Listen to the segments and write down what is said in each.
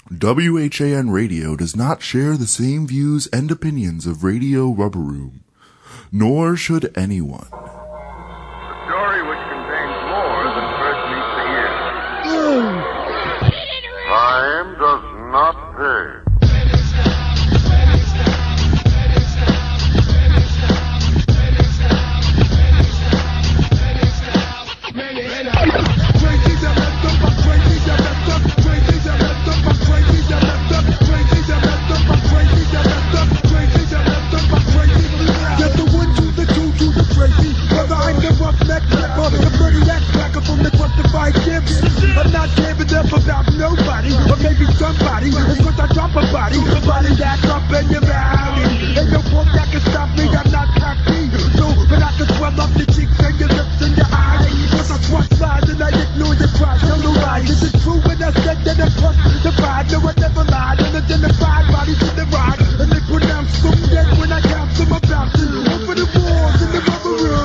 WHAN Radio does not share the same views and opinions of Radio Rubber Room, nor should anyone. A story which contains more than first meets the ear. Time does not pay. I'm not giving up about nobody, or maybe somebody. It's cause I drop a body that's up in your valley. Ain't no force that can stop me, I'm not cocky. So, but I can swell up your cheeks and your lips and your eyes. Cause I swat slides and I ignore your cries. Tell no lies, this is true when I said that I trust the pride. No, I never lied, unidentified bodies to the ride. And they pronounce them dead when I count them about to. Over the walls in the rubber room.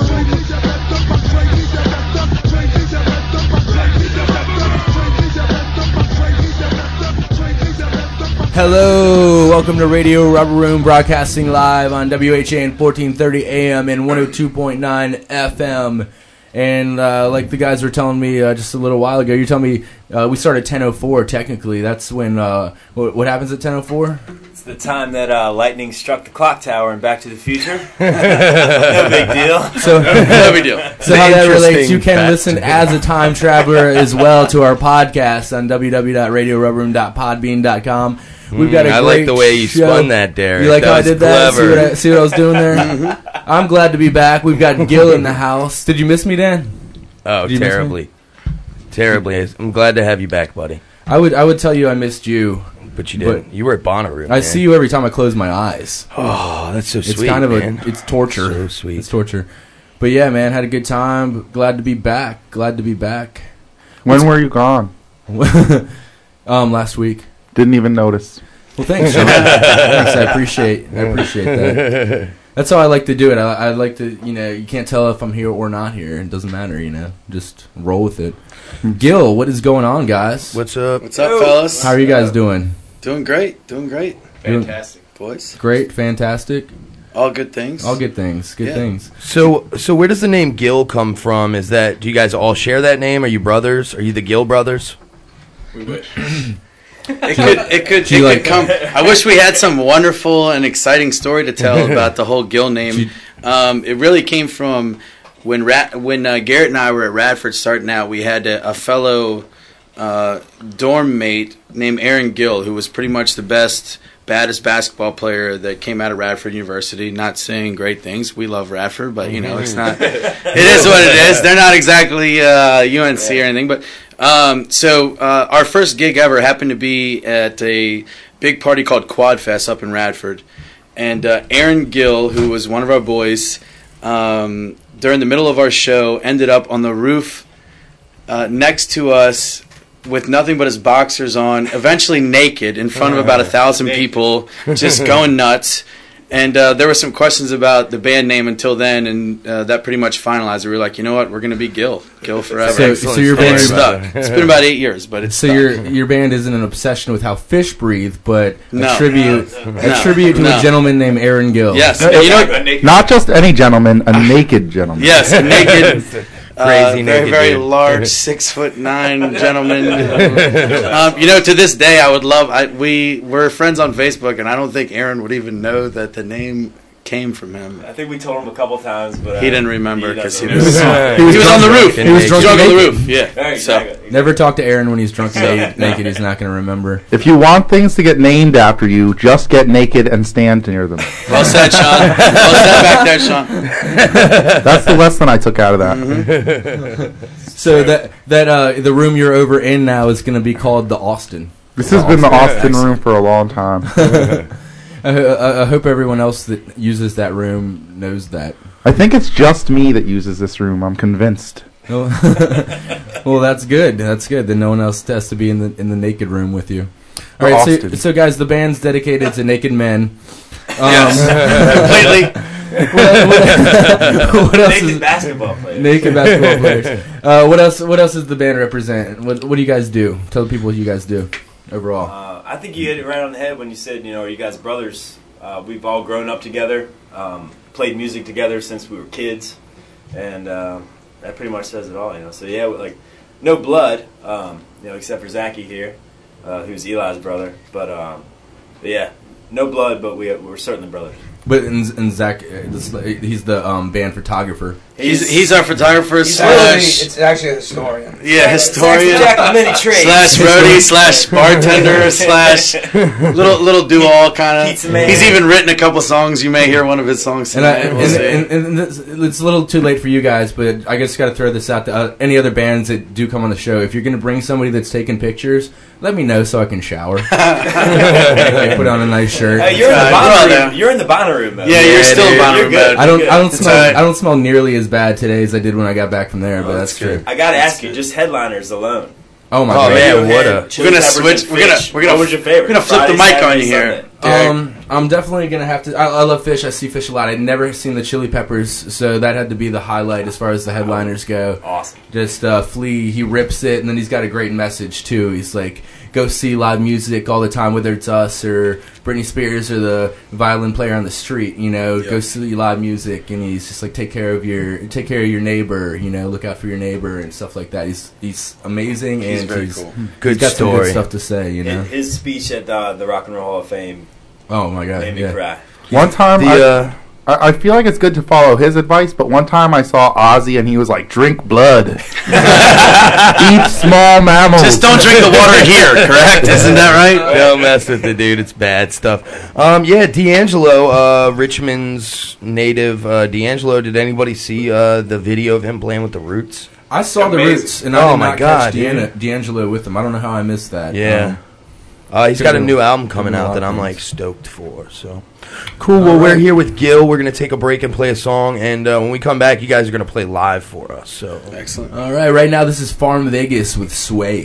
Hello, welcome to Radio Rubber Room, broadcasting live on WHAN 1430 AM and 102.9 FM. And like the guys were telling me just a little while ago, you're telling me we start at 10:04 technically. That's when, what happens at 10:04? It's the time that lightning struck the clock tower in Back to the Future. No big deal. No big deal. So how that relates, you can listen as a time traveler as well to our podcast on www.radiorubberroom.podbean.com. We've got I like the way you spun that, Derek. You like how I did clever. that? See what I was doing there? I'm glad to be back. We've got Gil in the house. Did you miss me, Dan? Oh, terribly. Terribly. I'm glad to have you back, buddy. I would tell you I missed you. But you didn't. You were at Bonnaroo. I see you every time I close my eyes. Oh, that's so sweet, It's kind of man. it's torture. So sweet. It's torture. But yeah, man, had a good time. Glad to be back. When were you gone? Last week. Didn't even notice. Well, thanks, Sean. Thanks, I appreciate that. That's how I like to do it. I like to, you can't tell if I'm here or not here. It doesn't matter, Just roll with it. Gil, what is going on, guys? What's up? What's up, fellas? How are you guys doing? Doing great. Fantastic. Boys. Great, fantastic. All good things. Good things. So where does the name Gil come from? Do you guys all share that name? Are you brothers? Are you the Gil brothers? We wish. It could come. I wish we had some wonderful and exciting story to tell about the whole Gil name. It really came from when Garrett and I were at Radford starting out. We had a fellow dorm mate named Aaron Gill, who was pretty much the baddest basketball player that came out of Radford University. Not saying great things. We love Radford, but it's not. It is what it is. They're not exactly UNC or anything, but. So our first gig ever happened to be at a big party called Quad Fest up in Radford. And Aaron Gill, who was one of our boys, during the middle of our show, ended up on the roof next to us with nothing but his boxers on, eventually naked, in front of about 1,000 people, just going nuts. And there were some questions about the band name until then, and that pretty much finalized it. We were like, you know what, we're going to be Gil forever. So your band stuck. It's been about 8 years, but it's so stuck. your band isn't an obsession with how fish breathe, but No. a tribute to a gentleman named Aaron Gill. Yes, Not just any gentleman, a naked gentleman. yes, a naked. Crazy naked very dude. large, 6'9" gentleman. To this day, I would love. We're friends on Facebook, and I don't think Aaron would even know that the name came from him. I think we told him a couple times, but He didn't remember because he doesn't was remember. he was on the roof. He was drunk on the naked. roof. Yeah. Exactly. Never talk to Aaron when he's drunk and naked. He's not going to remember. If you want things to get named after you, just get naked and stand near them. Well said, Sean. Well said back there, Sean. That's the lesson I took out of that. So that the room you're over in now is going to be called the Austin. This has been the Austin room for a long time. I hope everyone else that uses that room knows that. I think it's just me that uses this room. I'm convinced. Well, that's good. That's good. Then no one else has to be in the naked room with you. All right, so guys, the band's dedicated to naked men. Completely. What else Naked is basketball players. naked basketball players? What else does the band represent? What do you guys do? Tell the people what you guys do overall. I think you hit it right on the head when you said, are you guys brothers? We've all grown up together, played music together since we were kids, and that pretty much says it all, So yeah, like no blood, except for Zachy here, who's Eli's brother. But yeah, no blood, but we're certainly brothers. But and Zach, he's the band photographer. He's our photographer It's actually a historian. Yeah, historian Jack of many trades. / roadie / bartender / little do all kind of. He's even written a couple songs. You may hear one of his songs. And it's a little too late for you guys, but I guess got to throw this out to any other bands that do come on the show. If you're going to bring somebody that's taking pictures, let me know so I can shower. Put on a nice shirt. You're in the Bonner room. You're in the Bonner room, though. Yeah, you're still in Bonner room. I don't smell nearly as bad today as I did when I got back from there, but that's true. I gotta ask you, just headliners alone. Oh my god! Yeah, we're gonna switch. What was your favorite? We're gonna flip the mic on you here. I'm definitely gonna have to. I love Fish. I see Fish a lot. I'd never seen the Chili Peppers, so that had to be the highlight as far as the headliners go. Awesome. Just Flea, he rips it, and then he's got a great message too. He's like, go see live music all the time, whether it's us or Britney Spears or the violin player on the street. Go see live music, and he's just like, take care of your neighbor. Look out for your neighbor and stuff like that. He's amazing, and very cool. He's got some good stuff to say. His speech at the Rock and Roll Hall of Fame. Oh my god! Made me cry. One time, I feel like it's good to follow his advice, but one time I saw Ozzy and he was like, "Drink blood, eat small mammals." Just don't drink the water here, correct? Isn't that right? Don't mess with it, dude. It's bad stuff. Yeah, D'Angelo, Richmond's native. D'Angelo, did anybody see the video of him playing with the Roots? I saw the Roots, and I did not catch D'Angelo with them. I don't know how I missed that. Yeah. He's got a new album coming out that I'm like stoked for. So cool. Well, we're here with Gil. We're gonna take a break and play a song, and when we come back, you guys are gonna play live for us. So excellent. All right. Right now, this is Farm Vegas with Sway.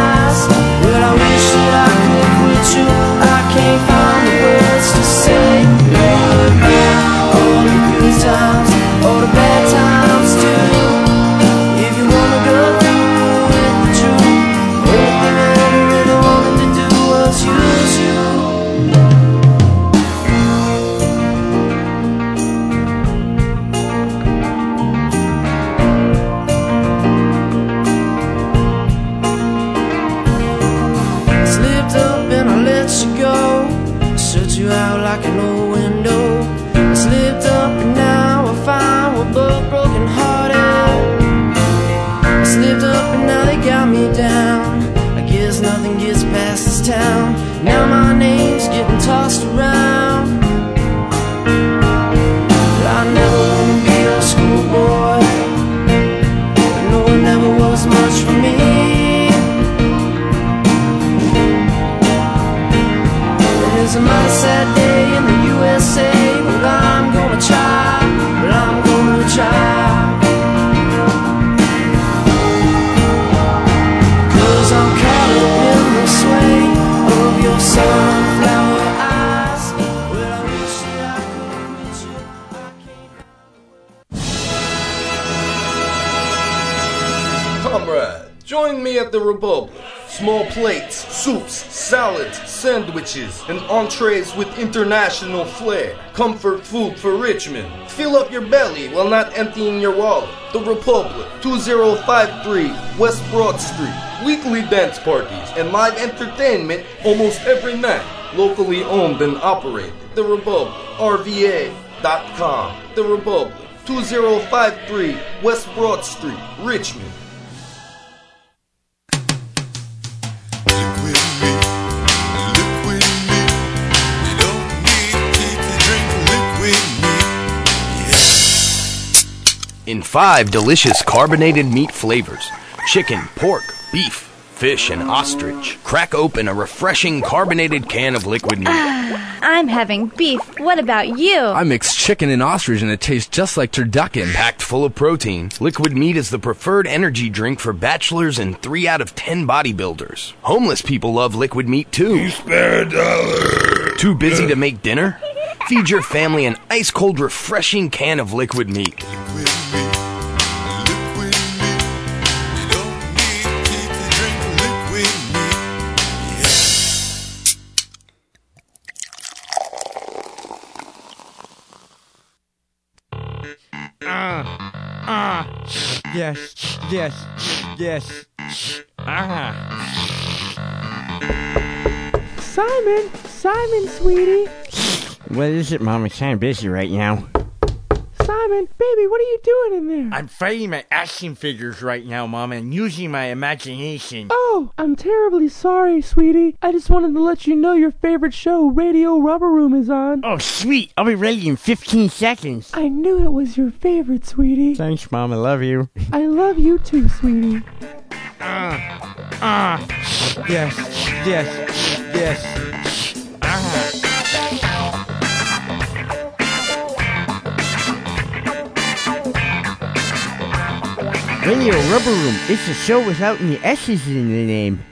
Say Join me at the Republic. Small plates, soups, salads, sandwiches, and entrees with international flair. Comfort food for Richmond. Fill up your belly while not emptying your wallet. The Republic, 2053 West Broad Street. Weekly dance parties and live entertainment almost every night. Locally owned and operated. The Republic, RVA.com. The Republic, 2053 West Broad Street, Richmond. In 5 delicious carbonated meat flavors: chicken, pork, beef, fish, and ostrich. Crack open a refreshing carbonated can of liquid meat. I'm having beef. What about you? I mixed chicken and ostrich and it tastes just like turducken. Packed full of protein, liquid meat is the preferred energy drink for bachelors and 3 out of 10 bodybuilders. Homeless people love liquid meat too. You spare $1. Too busy to make dinner? Feed your family an ice-cold, refreshing can of liquid meat. Yes. Simon, sweetie. What is it, Mom? I'm kind of busy right now. Simon, baby, what are you doing in there? I'm fighting my action figures right now, Mom, and using my imagination. Oh, I'm terribly sorry, sweetie. I just wanted to let you know your favorite show, Radio Rubber Room, is on. Oh, sweet. I'll be ready in 15 seconds. I knew it was your favorite, sweetie. Thanks, Mom. I love you. I love you too, sweetie. Yes. Radio Rubber Room. It's a show without any S's in the name.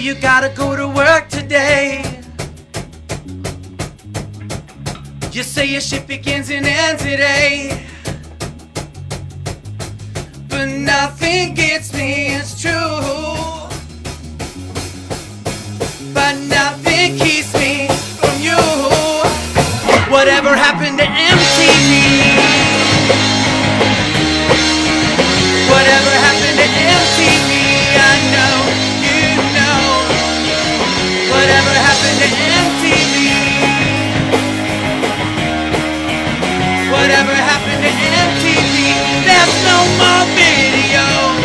you gotta go to work today. You say your shift begins and ends today. But nothing gets me, it's true. But nothing keeps me from you. Whatever happened to MTV? Whatever happened to MTV? I know, you know. Whatever happened to MTV? Whatever happened to MTV? There's no more video.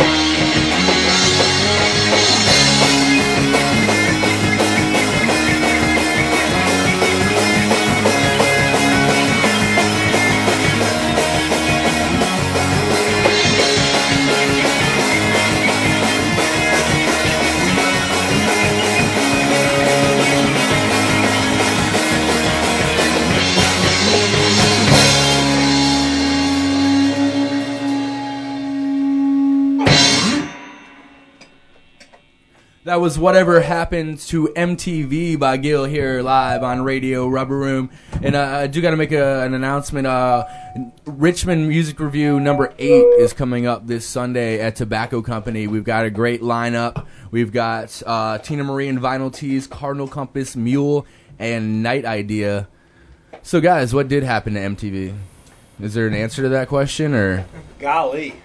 That was Whatever Happened to MTV by Gil here live on Radio Rubber Room. And I do got to make an announcement. Richmond Music Review number 8 is coming up this Sunday at Tobacco Company. We've got a great lineup. We've got Tina Marie and Vinyl Tees, Cardinal Compass, Mule, and Night Idea. So, guys, what did happen to MTV? Is there an answer to that question? Or Golly,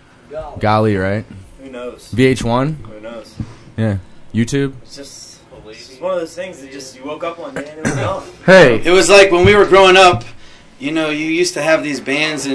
right? Who knows? VH1? Who knows? Yeah. YouTube? It's just one of those things that just you woke up one day and it was gone. Hey, it was like when we were growing up. You know, you used to have these bands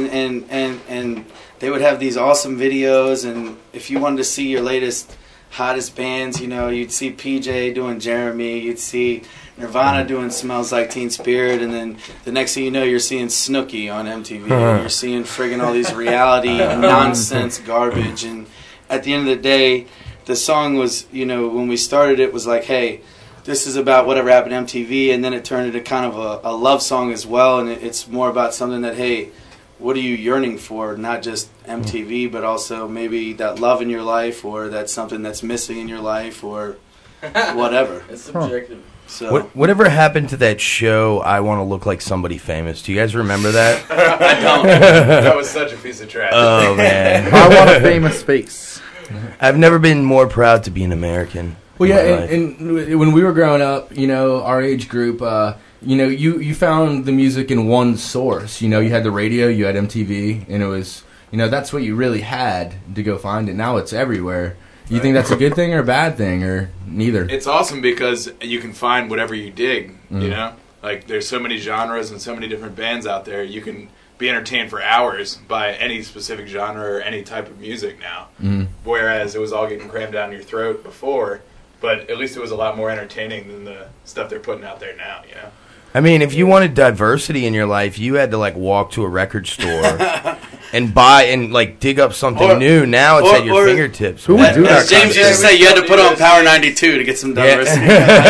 and they would have these awesome videos, and if you wanted to see your latest hottest bands, you know, you'd see PJ doing Jeremy, you'd see Nirvana doing Smells Like Teen Spirit, and then the next thing you know, you're seeing Snooki on MTV, and you're seeing friggin' all these reality nonsense garbage, and at the end of the day, the song was, you know, when we started it was like, hey, this is about whatever happened to MTV, and then it turned into kind of a love song as well, and it's more about something that, hey, what are you yearning for? Not just MTV, but also maybe that love in your life, or that's something that's missing in your life, or whatever. It's subjective. So Whatever happened to that show, I Want to Look Like Somebody Famous? Do you guys remember that? I don't. That was such a piece of trash. Oh, man. I want a famous face. I've never been more proud to be an American. Well, yeah, and when we were growing up, you know, our age group, you know, you found the music in one source. You know, you had the radio, you had MTV, and it was, you know, that's what you really had to go find it. Now it's everywhere. You think that's a good thing or a bad thing, or neither? It's awesome because you can find whatever you dig, you know? Like, there's so many genres and so many different bands out there. You can be entertained for hours by any specific genre or any type of music now. Whereas it was all getting crammed down your throat before, but at least it was a lot more entertaining than the stuff they're putting out there now, you know? I mean, if you wanted diversity in your life, you had to, like, walk to a record store and buy and, like, dig up something new. Now it's at your fingertips. Who would do that? James used to say you had to put on Power 92 to get some diversity.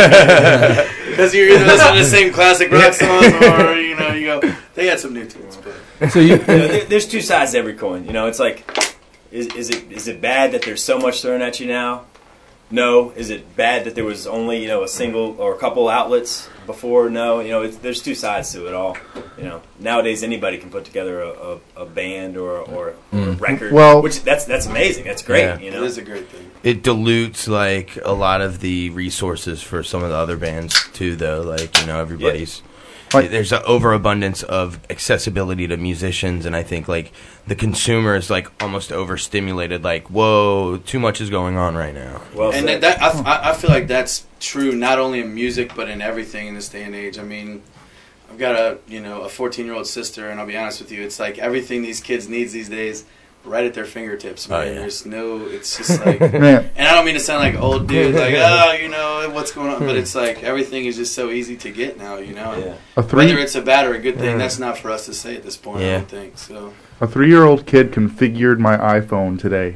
Because you're either listening to the same classic rock songs or, you know, you go, they had some new tunes. But. So you know, there's two sides to every coin. You know, it's like, is it bad that there's so much thrown at you now? No. Is it bad that there was only, you know, a single or a couple outlets before? No. You know, there's two sides to it all. You know, nowadays anybody can put together a band or a record. Well, which that's amazing. That's great. Yeah. You know, it is a great thing. It dilutes, like, a lot of the resources for some of the other bands, too, though. Like, you know, everybody's... There's an overabundance of accessibility to musicians, and I think, like, the consumer is, like, almost overstimulated. Like, whoa, too much is going on right now. Well, and I feel like that's true not only in music but in everything in this day and age. I mean, I've got a 14-year-old sister, and I'll be honest with you, it's like everything these kids need these days right at their fingertips, man. There's no, it's just like, and I don't mean to sound like an old dude, like, oh, you know, what's going on, but it's like, everything is just so easy to get now, you know, whether it's a bad or a good thing, that's not for us to say at this point, I don't think, so. A 3-year-old kid configured my iPhone today.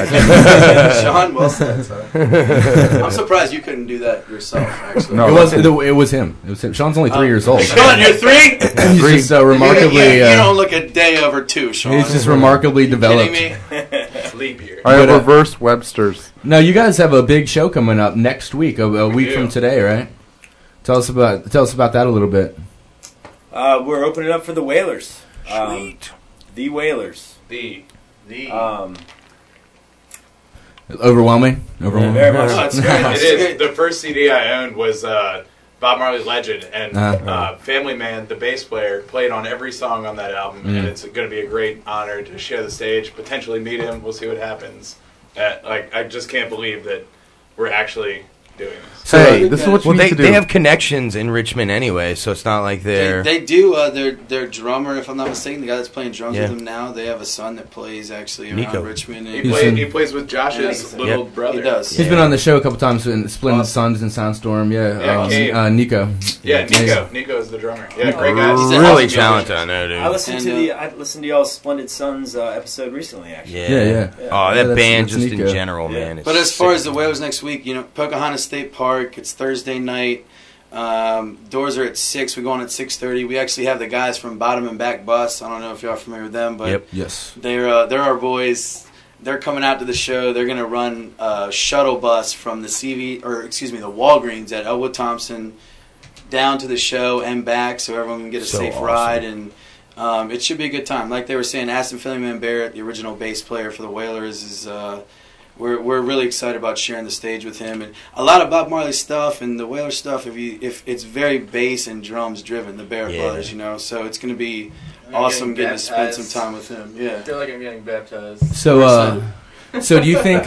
Sean, well said, son. I'm surprised you couldn't do that yourself, actually. No, it was him. It was him. Sean's only 3 years old. Sean, you're 3? He's just remarkably... you don't look a day over 2, Sean. He's just remarkably developed. Kidding me? Leap year. I have reverse Webster's. No, you guys have a big show coming up next week, a week from today, right? Tell us about that a little bit. We're opening up for the Wailers. Sweet. The Wailers. The. Overwhelming. Very much. No, it's great. It is. The first CD I owned was Bob Marley Legend, and Family Man, the bass player, played on every song on that album, and it's going to be a great honor to share the stage, potentially meet him. We'll see what happens. I just can't believe that we're actually doing this. Hey, this is what you need to do. They have connections in Richmond anyway, so it's not like they're... They do. Their drummer, if I'm not mistaken, the guy that's playing drums with them now, they have a son that plays actually around Richmond. And he plays with Josh's little brother. He does. He's been on the show a couple times in Splendid Sons and Soundstorm. Nico. Yeah, Nico. Nico is the drummer. Yeah, great guy. He's really talented, I know, dude. I listened to y'all's Splendid Sons episode recently, actually. Yeah. Oh, that band just in general, man. But as far as the Wailers next week, Pocahontas State Park, it's Thursday night. Doors are at 6. We go on at 6:30. We actually have the guys from Bottom and Back Bus. I don't know if y'all are familiar with them, but they're our boys. They're coming out to the show. They're going to run a shuttle bus from the the Walgreens at Elwood Thompson down to the show and back, so everyone can get a safe ride. And it should be a good time. Like they were saying, Aston Phillyman Barrett, the original bass player for the Wailers, is. We're really excited about sharing the stage with him, and a lot of Bob Marley stuff and the Wailer stuff. If it's very bass and drums driven, the Barrett brothers, so it's going to be awesome getting to spend some time with him. Yeah, I feel like I'm getting baptized. So do you think?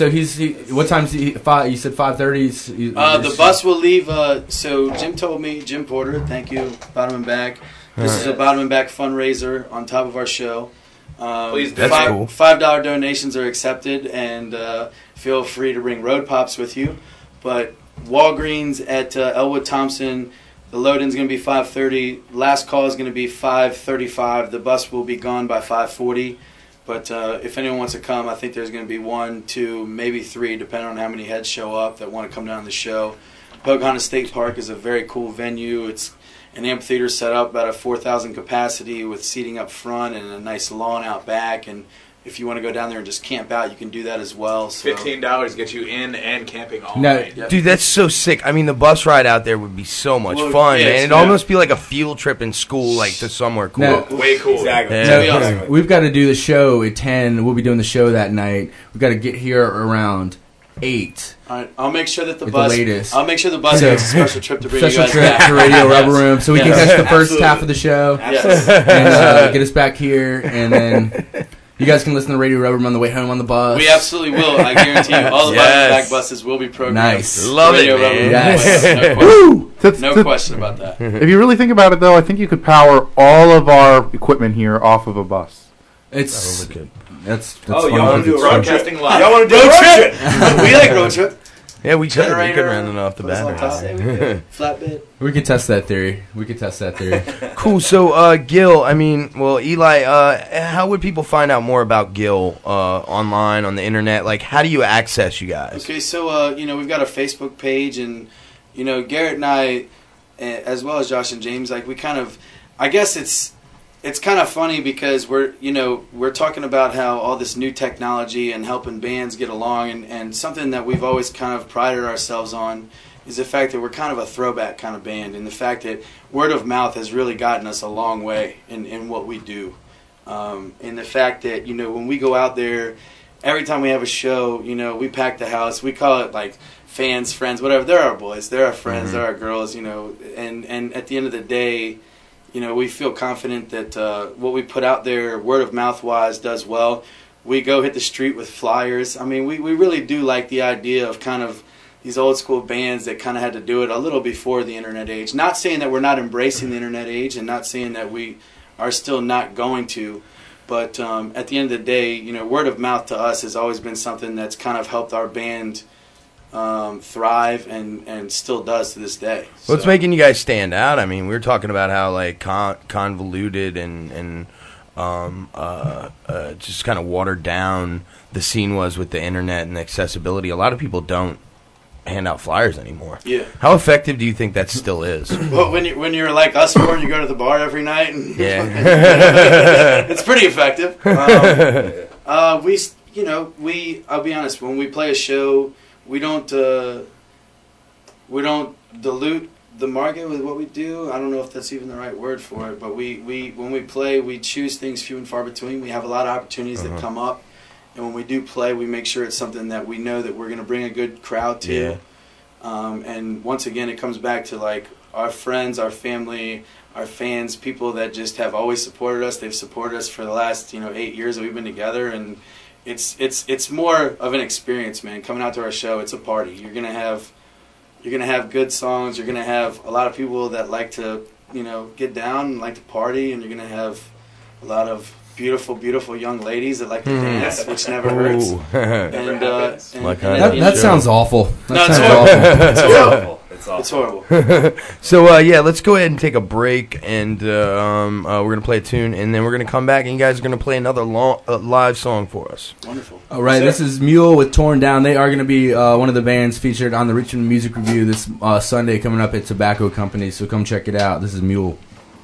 What time's he? You said 5:30. The bus will leave. So Jim told me, Jim Porter. Thank you, Bottom and Back. This is a Bottom and Back fundraiser on top of our show. Please, that's cool. $5 donations are accepted, and feel free to bring road pops with you. But Walgreens at Elwood Thompson, the load-in's going to be 5:30. Last call is going to be 5:35. The bus will be gone by 5:40. But if anyone wants to come, I think there's going to be 1, 2, maybe 3, depending on how many heads show up that want to come down to the show. Pocahontas State Park is a very cool venue. It's an amphitheater set up about a 4,000 capacity with seating up front and a nice lawn out back. And if you want to go down there and just camp out, you can do that as well. So. $15 gets you in and camping all night. Dude, that's so sick. I mean, the bus ride out there would be so much fun, man. It'd almost be like a field trip in school, like to somewhere cool. Way cool. Exactly. Yeah. We've got to do the show at 10. We'll be doing the show that night. We've got to get here around 8. All right, I'll make sure that the At bus. the latest. I'll make sure the bus has a special trip to bring you guys trip back. to Radio Rubber Room, so we can catch the first Absolutely. half of the show Yes. and get us back here, and then you guys can listen to Radio Rubber Room on the way home on the bus. We absolutely will. I guarantee you, all the back buses will be programmed. Nice. Love it, Radio man. Rubber Room. Woo! No question about that. If you really think about it, though, I think you could power all of our equipment here off of a bus. It's good. That's y'all fun. want to do a Broadcasting live. Y'all want to do a road trip? We like road trip. Yeah, we could Generator, run it off the battery. Flatbed. We could test that theory. Cool. So, Gil, I mean, well, Eli, how would people find out more about Gil online, on the internet? Like, how do you access you guys? Okay, so, we've got a Facebook page, and, Garrett and I, as well as Josh and James, like, we kind of, I guess it's kind of funny because we're talking about how all this new technology and helping bands get along, and something that we've always kind of prided ourselves on is the fact that we're kind of a throwback kind of band, and the fact that word of mouth has really gotten us a long way in what we do. And the fact that, when we go out there, every time we have a show, we pack the house. We call it like fans, friends, whatever. They're our boys. They're our friends. They're our girls, and at the end of the day, we feel confident that what we put out there, word of mouth wise, does well. We go hit the street with flyers. I mean, we really do like the idea of kind of these old school bands that kind of had to do it a little before the internet age. Not saying that we're not embracing the internet age, and not saying that we are still not going to, but at the end of the day, word of mouth to us has always been something that's kind of helped our band thrive and still does to this day. What's making you guys stand out? I mean, we were talking about how like convoluted and just kind of watered down the scene was with the internet and accessibility. A lot of people don't hand out flyers anymore. Yeah. How effective do you think that still is? Well, when you're like us four and you go to the bar every night, and yeah, it's pretty effective. you know, I'll be honest, when we play a show, we don't dilute the market with what we do. I don't know if that's even the right word for it, but we when we play, we choose things few and far between. We have a lot of opportunities that come up, and when we do play, we make sure it's something that we know that we're going to bring a good crowd to. Yeah. And once again, it comes back to like our friends, our family, our fans, people that just have always supported us. They've supported us for the last 8 years that we've been together, and it's more of an experience, man. Coming out to our show, it's a party. You're gonna have good songs. You're gonna have a lot of people that like to get down and like to party, and you're gonna have a lot of beautiful young ladies that like to dance, which never hurts. That sounds awful. It's horrible. It's horrible. So let's go ahead and take a break, and we're gonna play a tune, and then we're gonna come back, and you guys are gonna play another live song for us. Wonderful. All right, this is Mule with Torn Down. They are gonna be one of the bands featured on the Richmond Music Review this Sunday coming up at Tobacco Company. So come check it out. This is Mule.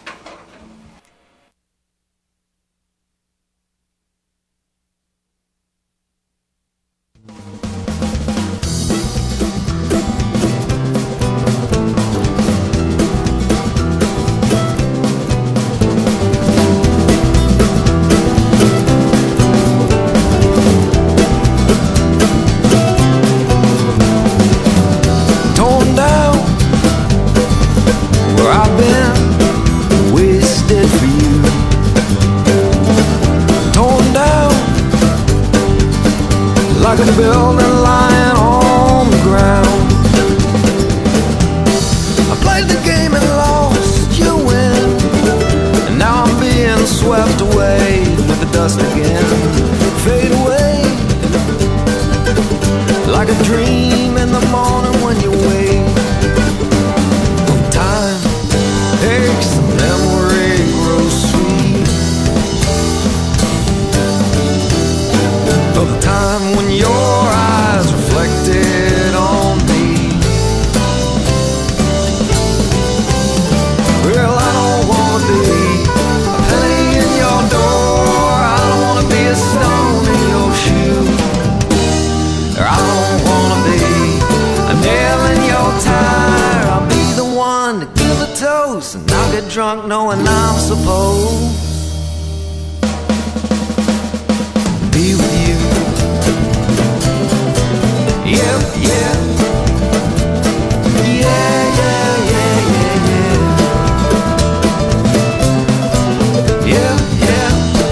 Drunk knowing I'm supposed to be with you. Yeah, yeah. Yeah, yeah, yeah, yeah, yeah. Yeah, yeah.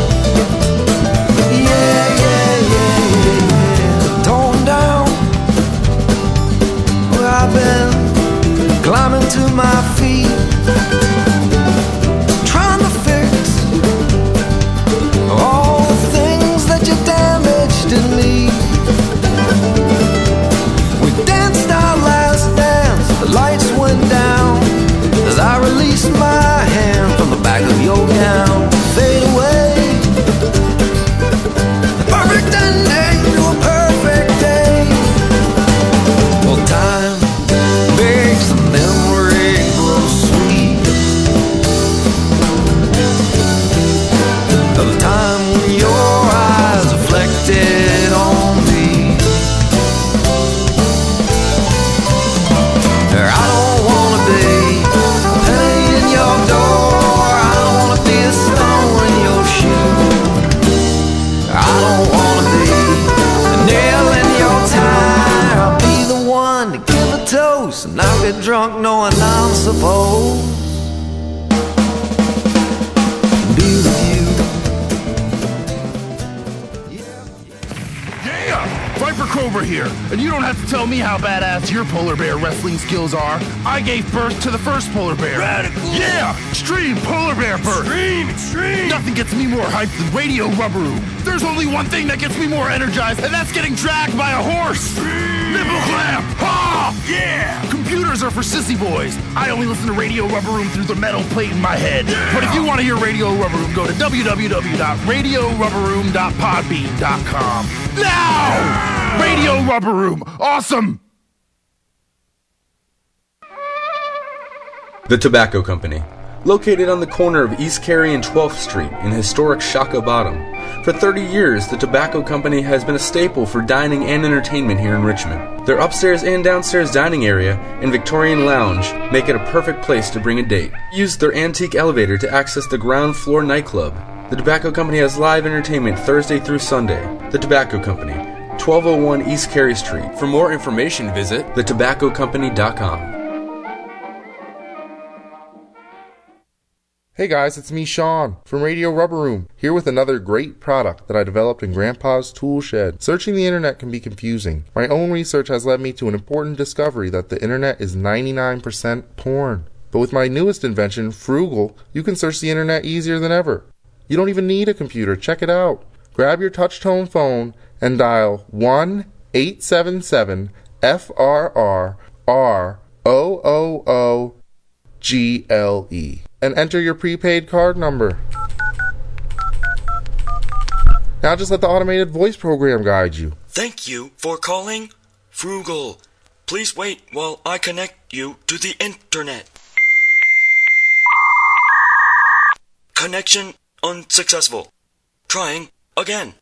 Yeah, yeah, yeah, yeah. Torn down where I've been, climbing to my feet. My hand from the back of your gown, fade away. The perfect ending to a perfect day. Well, time makes the memory grow sweet. Of the time when your eyes reflected on me. I don't wanna be your door, I don't wanna be a stone in your shoe. I don't wanna be a nail in your tire. I'll be the one to give a toast and I'll get drunk knowing I'm supposed to be with you. Yeah! Viper Cobra here, and you don't have to tell me how badass your polar bear wrestling skills are. I gave birth to the first polar bear. Radical! Yeah! Extreme polar bear birth! Extreme! Nothing gets me more hyped than Radio Rubber Room. There's only one thing that gets me more energized, and that's getting dragged by a horse! Nipple clamp! Ha! Yeah! Computers are for sissy boys. I only listen to Radio Rubber Room through the metal plate in my head. Yeah. But if you want to hear Radio Rubber Room, go to www.radiorubberroom.podbean.com. Now! Yeah! Radio Rubber Room. Awesome! The Tobacco Company. Located on the corner of East Carey and 12th Street in historic Shaka Bottom, For 30 years, the Tobacco Company has been a staple for dining and entertainment here in Richmond. Their upstairs and downstairs dining area and Victorian lounge make it a perfect place to bring a date. Use their antique elevator to access the ground floor nightclub. The Tobacco Company has live entertainment Thursday through Sunday. The Tobacco Company, 1201 East Carey Street. For more information, visit thetobaccocompany.com. Hey guys, it's me, Sean, from Radio Rubber Room, here with another great product that I developed in Grandpa's tool shed. Searching the internet can be confusing. My own research has led me to an important discovery that the internet is 99% porn. But with my newest invention, Frugal, you can search the internet easier than ever. You don't even need a computer. Check it out. Grab your touch-tone phone and dial 1-877-FRR-ROOOGLE and enter your prepaid card number. Now just let the automated voice program guide you. Thank you for calling Frugal. Please wait while I connect you to the internet. Connection unsuccessful. Trying again.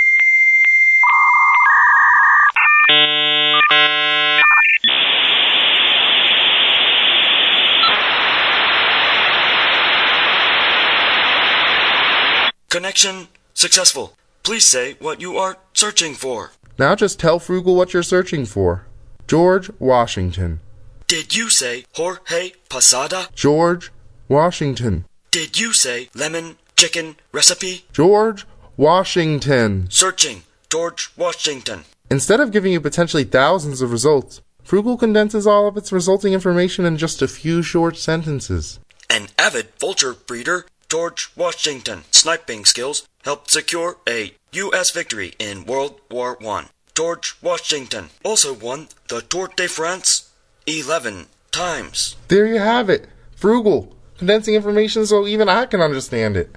Connection successful. Please say what you are searching for. Now just tell Frugal what you're searching for. George Washington. Did you say Jorge Posada? George Washington. Did you say lemon chicken recipe? George Washington. Searching George Washington. Instead of giving you potentially thousands of results, Frugal condenses all of its resulting information in just a few short sentences. An avid vulture breeder, George Washington sniping skills helped secure a U.S. victory in World War I. George Washington also won the Tour de France 11 times. There you have it. Frugal, condensing information so even I can understand it.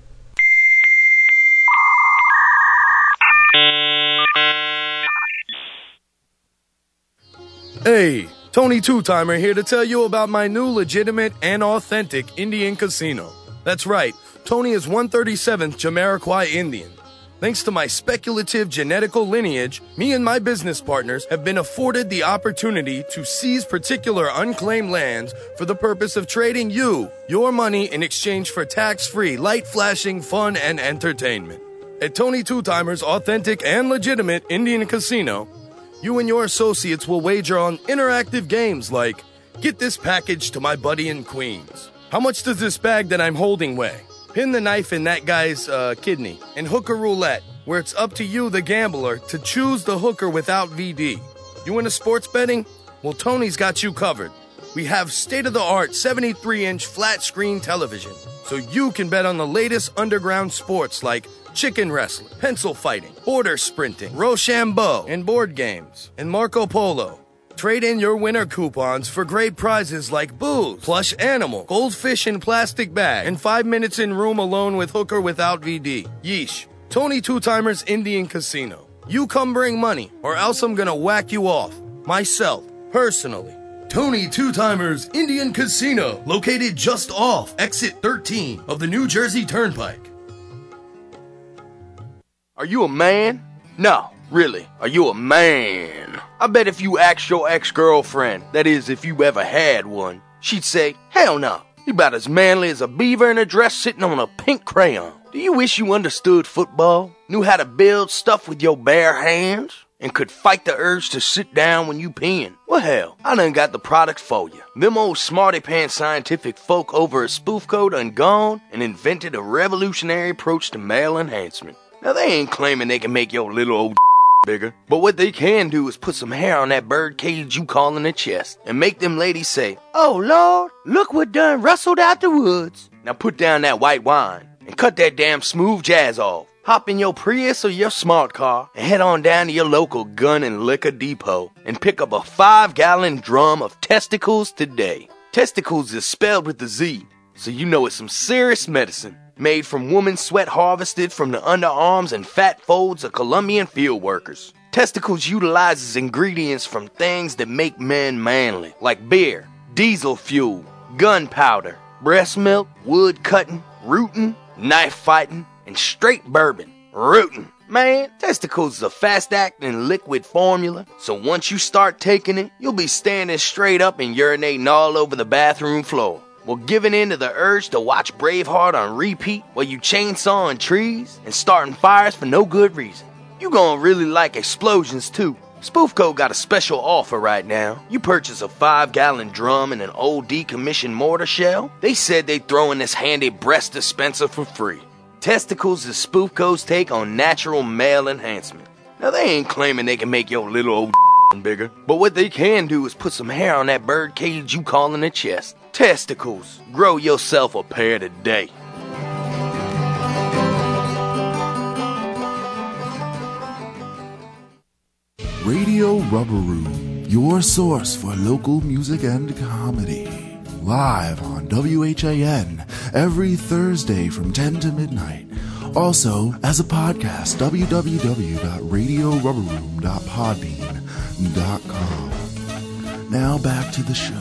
Hey, Tony Two-Timer here to tell you about my new legitimate and authentic Indian casino. That's right, Tony is 137th Jamiroquai Indian. Thanks to my speculative genetical lineage, me and my business partners have been afforded the opportunity to seize particular unclaimed lands for the purpose of trading you, your money, in exchange for tax-free, light-flashing fun and entertainment. At Tony Two-Timer's authentic and legitimate Indian casino, you and your associates will wager on interactive games like, get this package to my buddy in Queens. How much does this bag that I'm holding weigh? Pin the knife in that guy's kidney. And hooker roulette, where it's up to you, the gambler, to choose the hooker without VD. You into sports betting? Well, Tony's got you covered. We have state-of-the-art 73-inch flat-screen television, so you can bet on the latest underground sports like chicken wrestling, pencil fighting, border sprinting, Rochambeau, and board games, and Marco Polo. Trade in your winner coupons for great prizes like booze, plush animal, goldfish in plastic bag, and 5 minutes in room alone with hooker without VD. Yeesh. Tony Two-Timer's Indian Casino. You come bring money, or else I'm gonna whack you off. Myself, personally. Tony Two-Timer's Indian Casino, located just off exit 13 of the New Jersey Turnpike. Are you a man? No, really, are you a man? I bet if you asked your ex-girlfriend, that is, if you ever had one, she'd say, hell no, you about as manly as a beaver in a dress sitting on a pink crayon. Do you wish you understood football, knew how to build stuff with your bare hands, and could fight the urge to sit down when you peeing? Well, hell, I done got the product for you. Them old smarty-pants scientific folk over at Spoofco done gone and invented a revolutionary approach to male enhancement. Now, they ain't claiming they can make your little old bigger, but what they can do is put some hair on that bird cage you callin' a chest and make them ladies say, oh, Lord, look what done rustled out the woods. Now put down that white wine and cut that damn smooth jazz off. Hop in your Prius or your smart car and head on down to your local gun and liquor depot and pick up a 5-gallon drum of testicles today. Testicles is spelled with a Z, so you know it's some serious medicine. Made from woman sweat harvested from the underarms and fat folds of Colombian field workers. Testicles utilizes ingredients from things that make men manly, like beer, diesel fuel, gunpowder, breast milk, wood cutting, rooting, knife fighting, and straight bourbon. Rootin'. Man, Testicles is a fast-acting liquid formula, so once you start taking it, you'll be standing straight up and urinating all over the bathroom floor. While giving in to the urge to watch Braveheart on repeat while you chainsawing trees and starting fires for no good reason. You gonna really like Explosions too. Spoofco got a special offer right now. You purchase a 5-gallon drum and an old decommissioned mortar shell, they said they'd throw in this handy breast dispenser for free. Testicles is Spoofco's take on natural male enhancement. Now they ain't claiming they can make your little old bigger, but what they can do is put some hair on that bird cage you callin' a chest. Testicles, grow yourself a pair today. Radio Rubber Room, your source for local music and comedy. Live on WHAN every Thursday from 10 to midnight. Also, as a podcast, www.radiorubberroom.podbean.com. Now back to the show.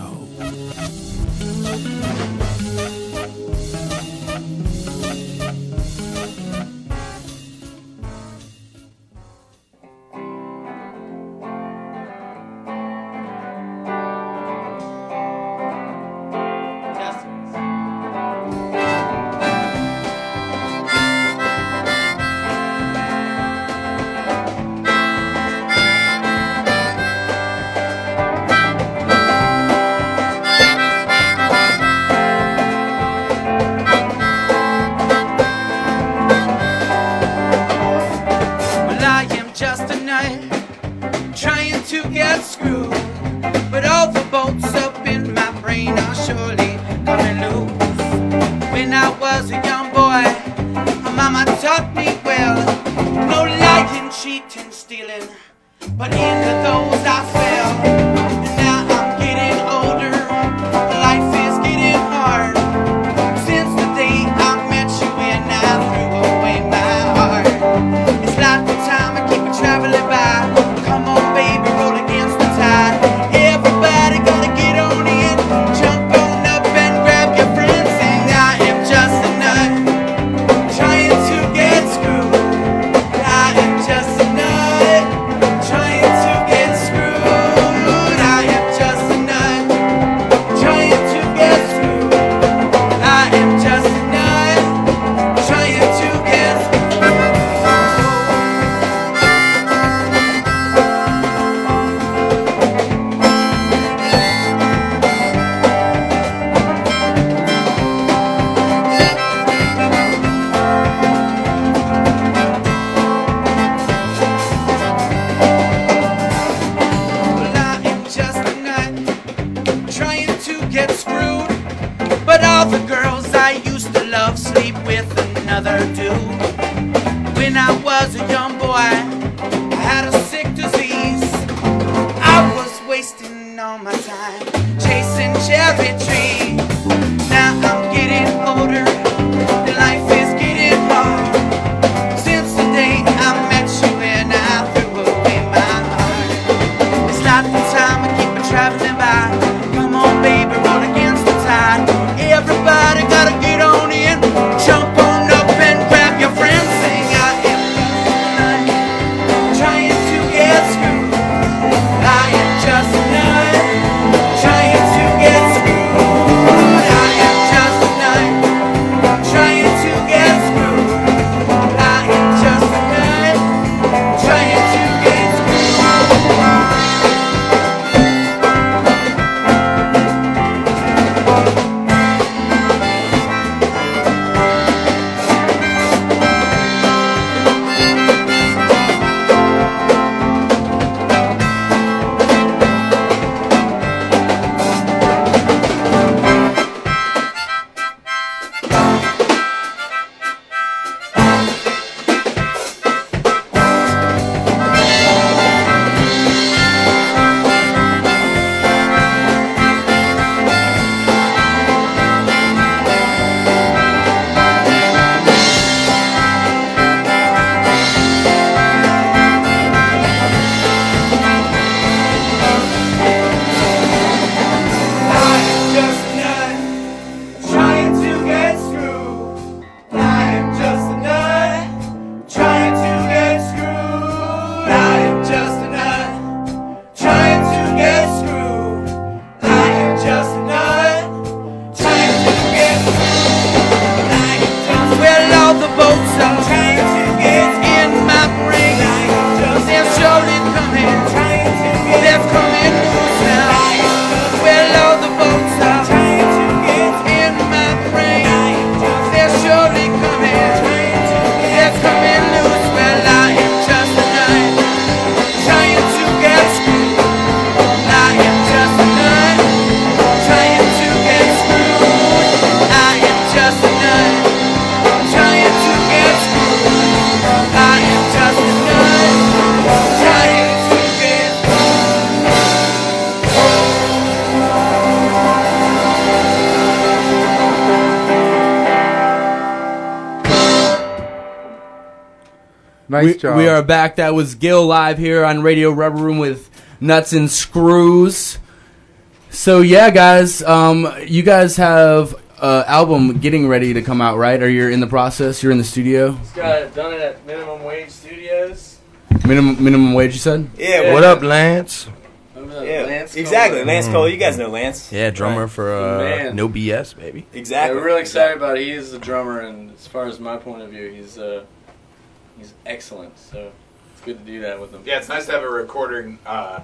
Nice job. We are back. That was Gil live here on Radio Rubber Room with Nuts and Screws. So yeah, guys, you guys have album getting ready to come out, right? Or you're in the process? You're in the studio? Just got it done at Minimum Wage Studios. Minimum wage, you said? Yeah. What up, Lance? Yeah, Lance exactly. Kohler. Lance Kohler. You guys know Lance. Yeah, drummer Right. for Man. No BS, baby. Exactly. Yeah, we're really excited about it. He is the drummer, and as far as my point of view, he's excellent. So it's good to do that with him. Yeah, it's nice to have a recording,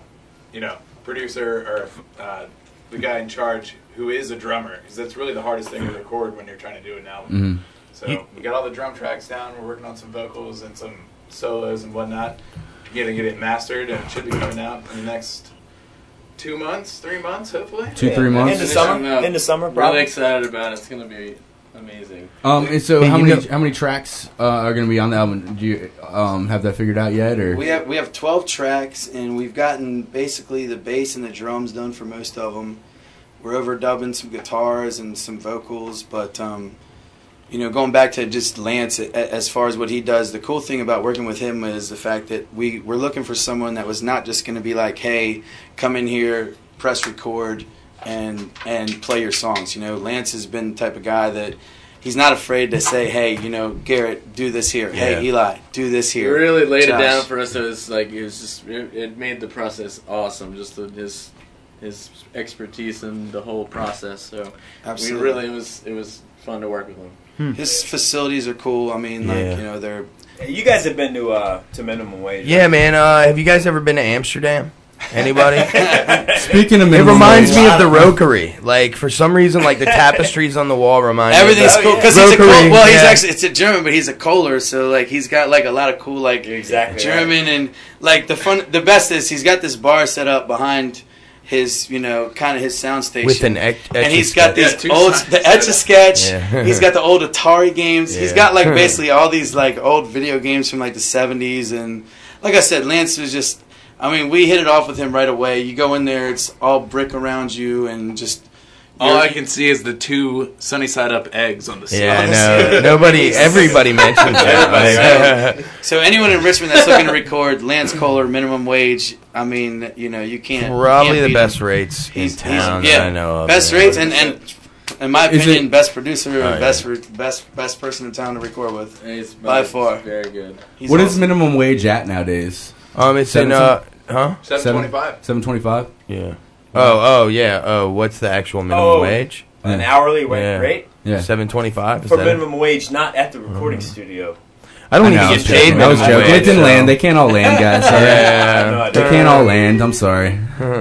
producer or the guy in charge who is a drummer, because that's really the hardest thing to record when you're trying to do an album. So we got all the drum tracks down. We're working on some vocals and some solos and whatnot. Getting it mastered, and it should be coming out in the next 2 months, 3 months, hopefully. 2-3 months. In the summer, Really probably. excited about it. It's going to be amazing. And so Hey, how you many tracks are going to be on the album? Do you have that figured out yet, or We have 12 tracks, and we've gotten basically the bass and the drums done for most of them. We're overdubbing some guitars and some vocals, but going back to just Lance, as far as what he does, the cool thing about working with him is the fact that we're looking for someone that was not just going to be like, hey, come in here, press record, and play your songs. Lance has been the type of guy that he's not afraid to say, hey, Garrett, do this here. Yeah. Hey, Eli, do this He here. really laid Josh. it down for us. It made the process awesome. Just his expertise in the whole process. So Absolutely. it was fun to work with him. His facilities are cool. I mean, they're. You guys have been to Minimum Wage. Yeah, man. Have you guys ever been to Amsterdam? Anybody? Speaking of it minimum reminds wage. me of the Rockery. Like, for some reason, like the tapestries on the wall remind Everything's me of cool the because he's a Rockery. well. He's Yeah. actually it's a German, but he's a Kohler, so like he's got like a lot of cool like Exactly, German and like the best is he's got this bar set up behind his kind of his sound station With an and he's got these two old sides. the Etch-a-Sketch. Yeah. He's got the old Atari games. He's Yeah. got like basically all these like old video games from like the 70s, and like I said, Lance was just. I mean, we hit it off with him right away. You go in there, it's all brick around you, and just All I can see is the 2 sunny side up eggs on the ceiling. Yeah, no, everybody mentions that. So anyone in Richmond that's looking to record Lance Kohler, Minimum Wage, I mean, you can't. Probably can't the beat best him. rates in town yeah, that I know of. best rates, and in my Is opinion, it- best producer, Oh, best person in town to record with. He's By far. very good. He's What is awesome. minimum wage at nowadays? It's in $7.25. $7.25. Yeah. Oh yeah. Oh, what's the actual minimum wage? An hourly Yeah. rate Yeah. $7.25 for minimum wage, not at the recording studio. I don't I even know, I get was paid joking. I minimum was joking. wage. It didn't so- land. They can't all land, guys. Sorry. Yeah. They can't all land. I'm sorry.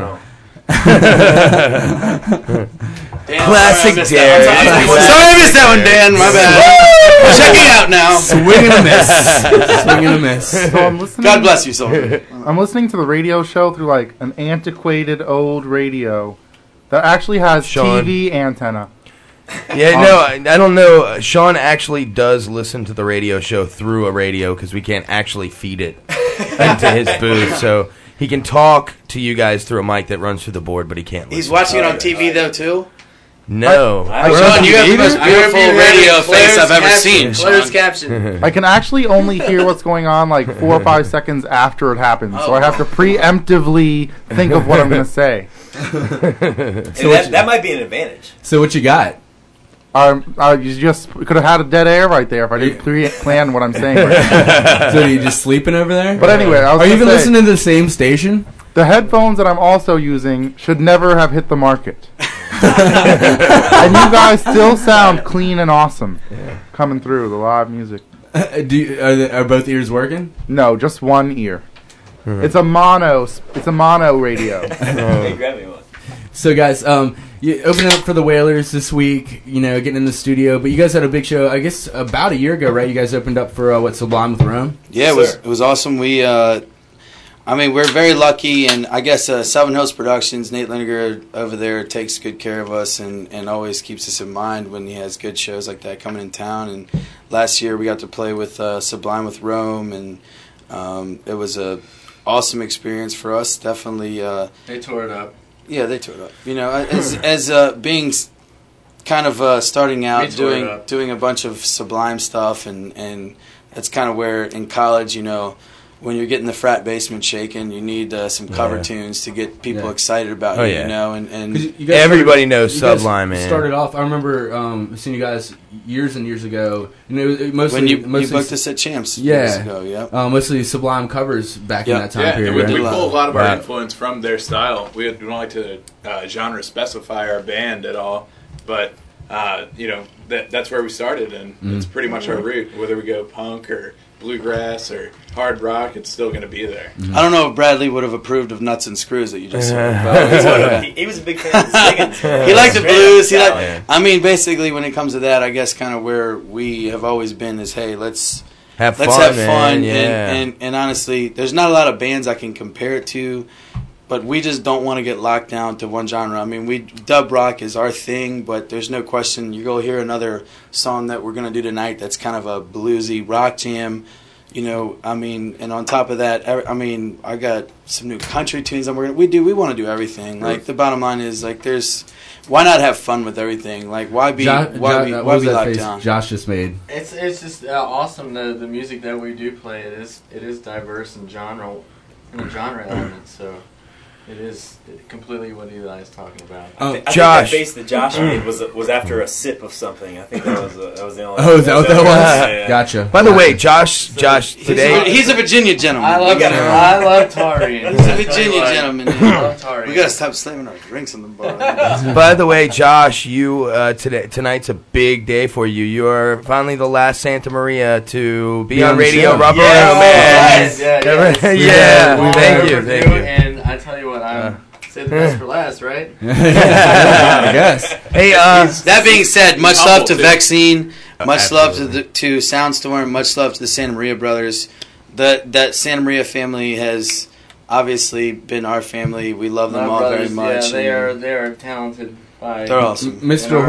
Dan, Classic sorry I missed Derek. that one. Sorry I missed that one, Dan. My bad. Checking out now. Swing and a miss. Swing and a miss. So I'm listening. God bless you, soldier. I'm listening to the radio show through like an antiquated old radio that actually has Sean. TV antenna. Yeah, no, I don't know. Sean actually does listen to the radio show through a radio because we can't actually feed it into his booth. So he can talk to you guys through a mic that runs through the board, but he can't listen. He's watching it on TV though too. No. Sean, you have the most beautiful radio face I've ever seen. Closed Sean. caption. I can actually only hear what's going on like 4 or 5 seconds after it happens, so I have to preemptively think of what I'm going to say. That might be an advantage. So what you got? You just could have had a dead air right there if I didn't plan what I'm saying. Right. So are you just sleeping over there? But anyway, I was are you gonna even say- listening to the same station? The headphones that I'm also using should never have hit the market. And you guys still sound clean and awesome coming through the live music. Are both ears working? No, just one ear. It's a mono radio. Hey, grab me one. So guys, you opening up for the Whalers this week, getting in the studio, but you guys had a big show, I guess about a year ago, right? You guys opened up for Sublime with Rome? Yeah, it was awesome. We're very lucky, and I guess Seven Hills Productions, Nate Linegar over there takes good care of us and always keeps us in mind when he has good shows like that coming in town. And last year we got to play with Sublime with Rome, and it was a awesome experience for us. Definitely, They tore it up. yeah, they tore it up. As being kind of starting out They tore it up. doing a bunch of Sublime stuff and that's kind of where in college, you know, when you're getting the frat basement shaking, you need some cover tunes to get people excited about you, you know. And you guys everybody knows Sublime, man. Started off, I remember seeing you guys years and years ago. And it when you booked us at Champs years ago, mostly Sublime covers back in that time period. We pull a lot of our influence from their style. We don't like to genre specify our band at all, but you know, that's where we started, and it's pretty much our route. Whether we go punk or bluegrass or hard rock, it's still going to be there. I don't know if Bradley would have approved of Nuts and Screws that you just said. He was a big fan of the singing. He liked the blues. I mean, basically, when it comes to that, I guess kind of where we have always been is, hey, let's have fun. And honestly, there's not a lot of bands I can compare it to, but we just don't want to get locked down to one genre. I mean, dub rock is our thing, but there's no question. You go hear another song that we're going to do tonight that's kind of a bluesy rock jam. You know, I mean, and on top of that, I mean, I got some new country tunes that we want to do everything. Like, the bottom line is, like, why not have fun with everything? Like, why be locked down? Josh just made. It's just awesome, the music that we do play. It is diverse in genre elements, so it is completely what Eli's talking about. I think that face that Josh made was after a sip of something. I think that was the only. Oh, is that what that was? Yeah. Gotcha. By the way, Josh today he's a Virginia gentleman. I love Tarian. He's a Virginia gentleman. I love Tarian. We gotta stop slamming our drinks on the bar. By the way, Josh, you tonight's a big day for you. You are finally the last Santa Maria to be on Radio Rubber Room, man. Yeah. Thank you. And I tell you what, I'm say the best for last, right? I guess. Hey, that being said, much love to Vexine, much love to Soundstorm, much love to the Santa Maria brothers. That Santa Maria family has obviously been our family. We love them all very much. Yeah, they are talented. They're awesome.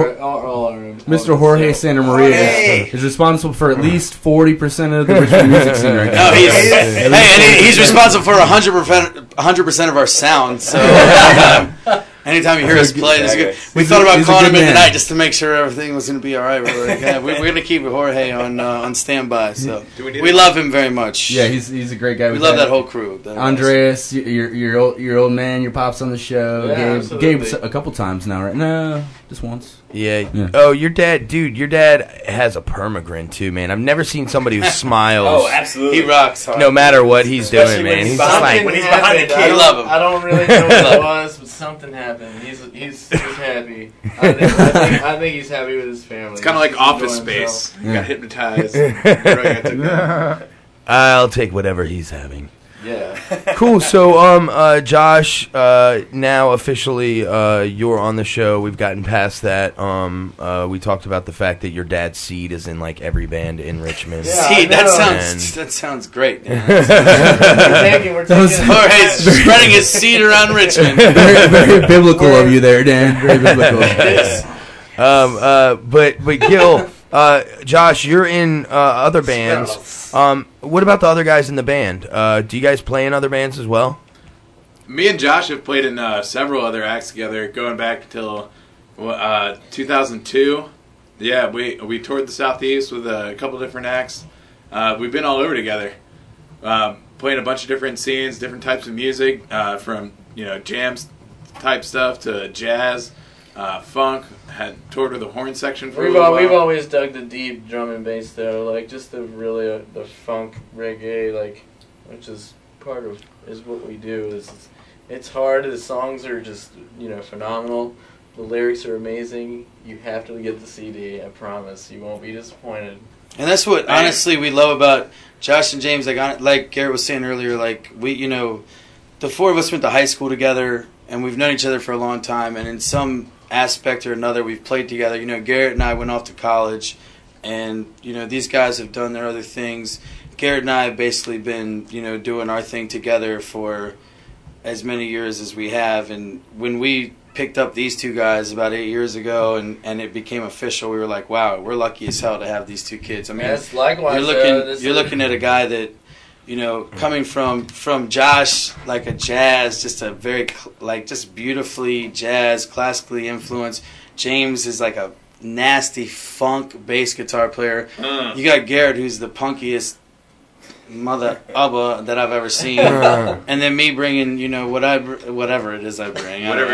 Mr. Jorge Santa Maria is responsible for at least 40% of the Richmond music scene right now. No, he's responsible for 100% of our sound. So anytime you hear us play, we thought about calling him in tonight just to make sure everything was going to be all right. We're like, we're going to keep Jorge on standby. So we love him very much. Yeah, he's a great guy. We love that whole crew. Andreas, your old man, your pops on the show. Yeah, Gabe a couple times now, right? No, just once. Yeah. Oh, your dad has a permagrin too, man. I've never seen somebody who smiles. Oh, absolutely. He rocks hard. No matter what he's doing, man. He's just like, when he's behind the kid. We love him. I don't really know what it was, but something happened. He's happy. I think he's happy with his family. It's kind of like Office Space. You got hypnotized. I'll take whatever he's having. Yeah. Cool. So, Josh, now officially, you're on the show. We've gotten past that. We talked about the fact that your dad's seed is in like every band in Richmond. Seed. That sounds great. We're taking Jorge's spreading his seed around Richmond. Very biblical of you there, Dan. Very biblical. But Gil, Josh, you're in other bands. What about the other guys in the band? Do you guys play in other bands as well? Me and Josh have played in several other acts together, going back till 2002. Yeah, we toured the Southeast with a couple different acts. We've been all over together, playing a bunch of different scenes, different types of music, from jams type stuff to jazz, funk. Had toured with the horn section for a little while. We've always dug the deep drum and bass though, like just the funk reggae, like, which is part of what we do. It's hard. The songs are just phenomenal. The lyrics are amazing. You have to get the CD. I promise you won't be disappointed. And that's what honestly we love about Josh and James. Like Garrett was saying earlier, like we the four of us went to high school together, and we've known each other for a long time, and in some aspect or another we've played together. Garrett and I went off to college, and these guys have done their other things. Garrett and I have basically been doing our thing together for as many years as we have, and when we picked up these two guys about 8 years ago and it became official, we were like, wow, we're lucky as hell to have these two kids. I mean, yes, likewise, you're looking at a guy that coming from Josh, like a jazz, just a very, just beautifully jazz, classically influenced. James is like a nasty funk bass guitar player. You got Garrett, who's the punkiest mother ubba that I've ever seen, and then me bringing, you know, whatever it is I bring. Whatever.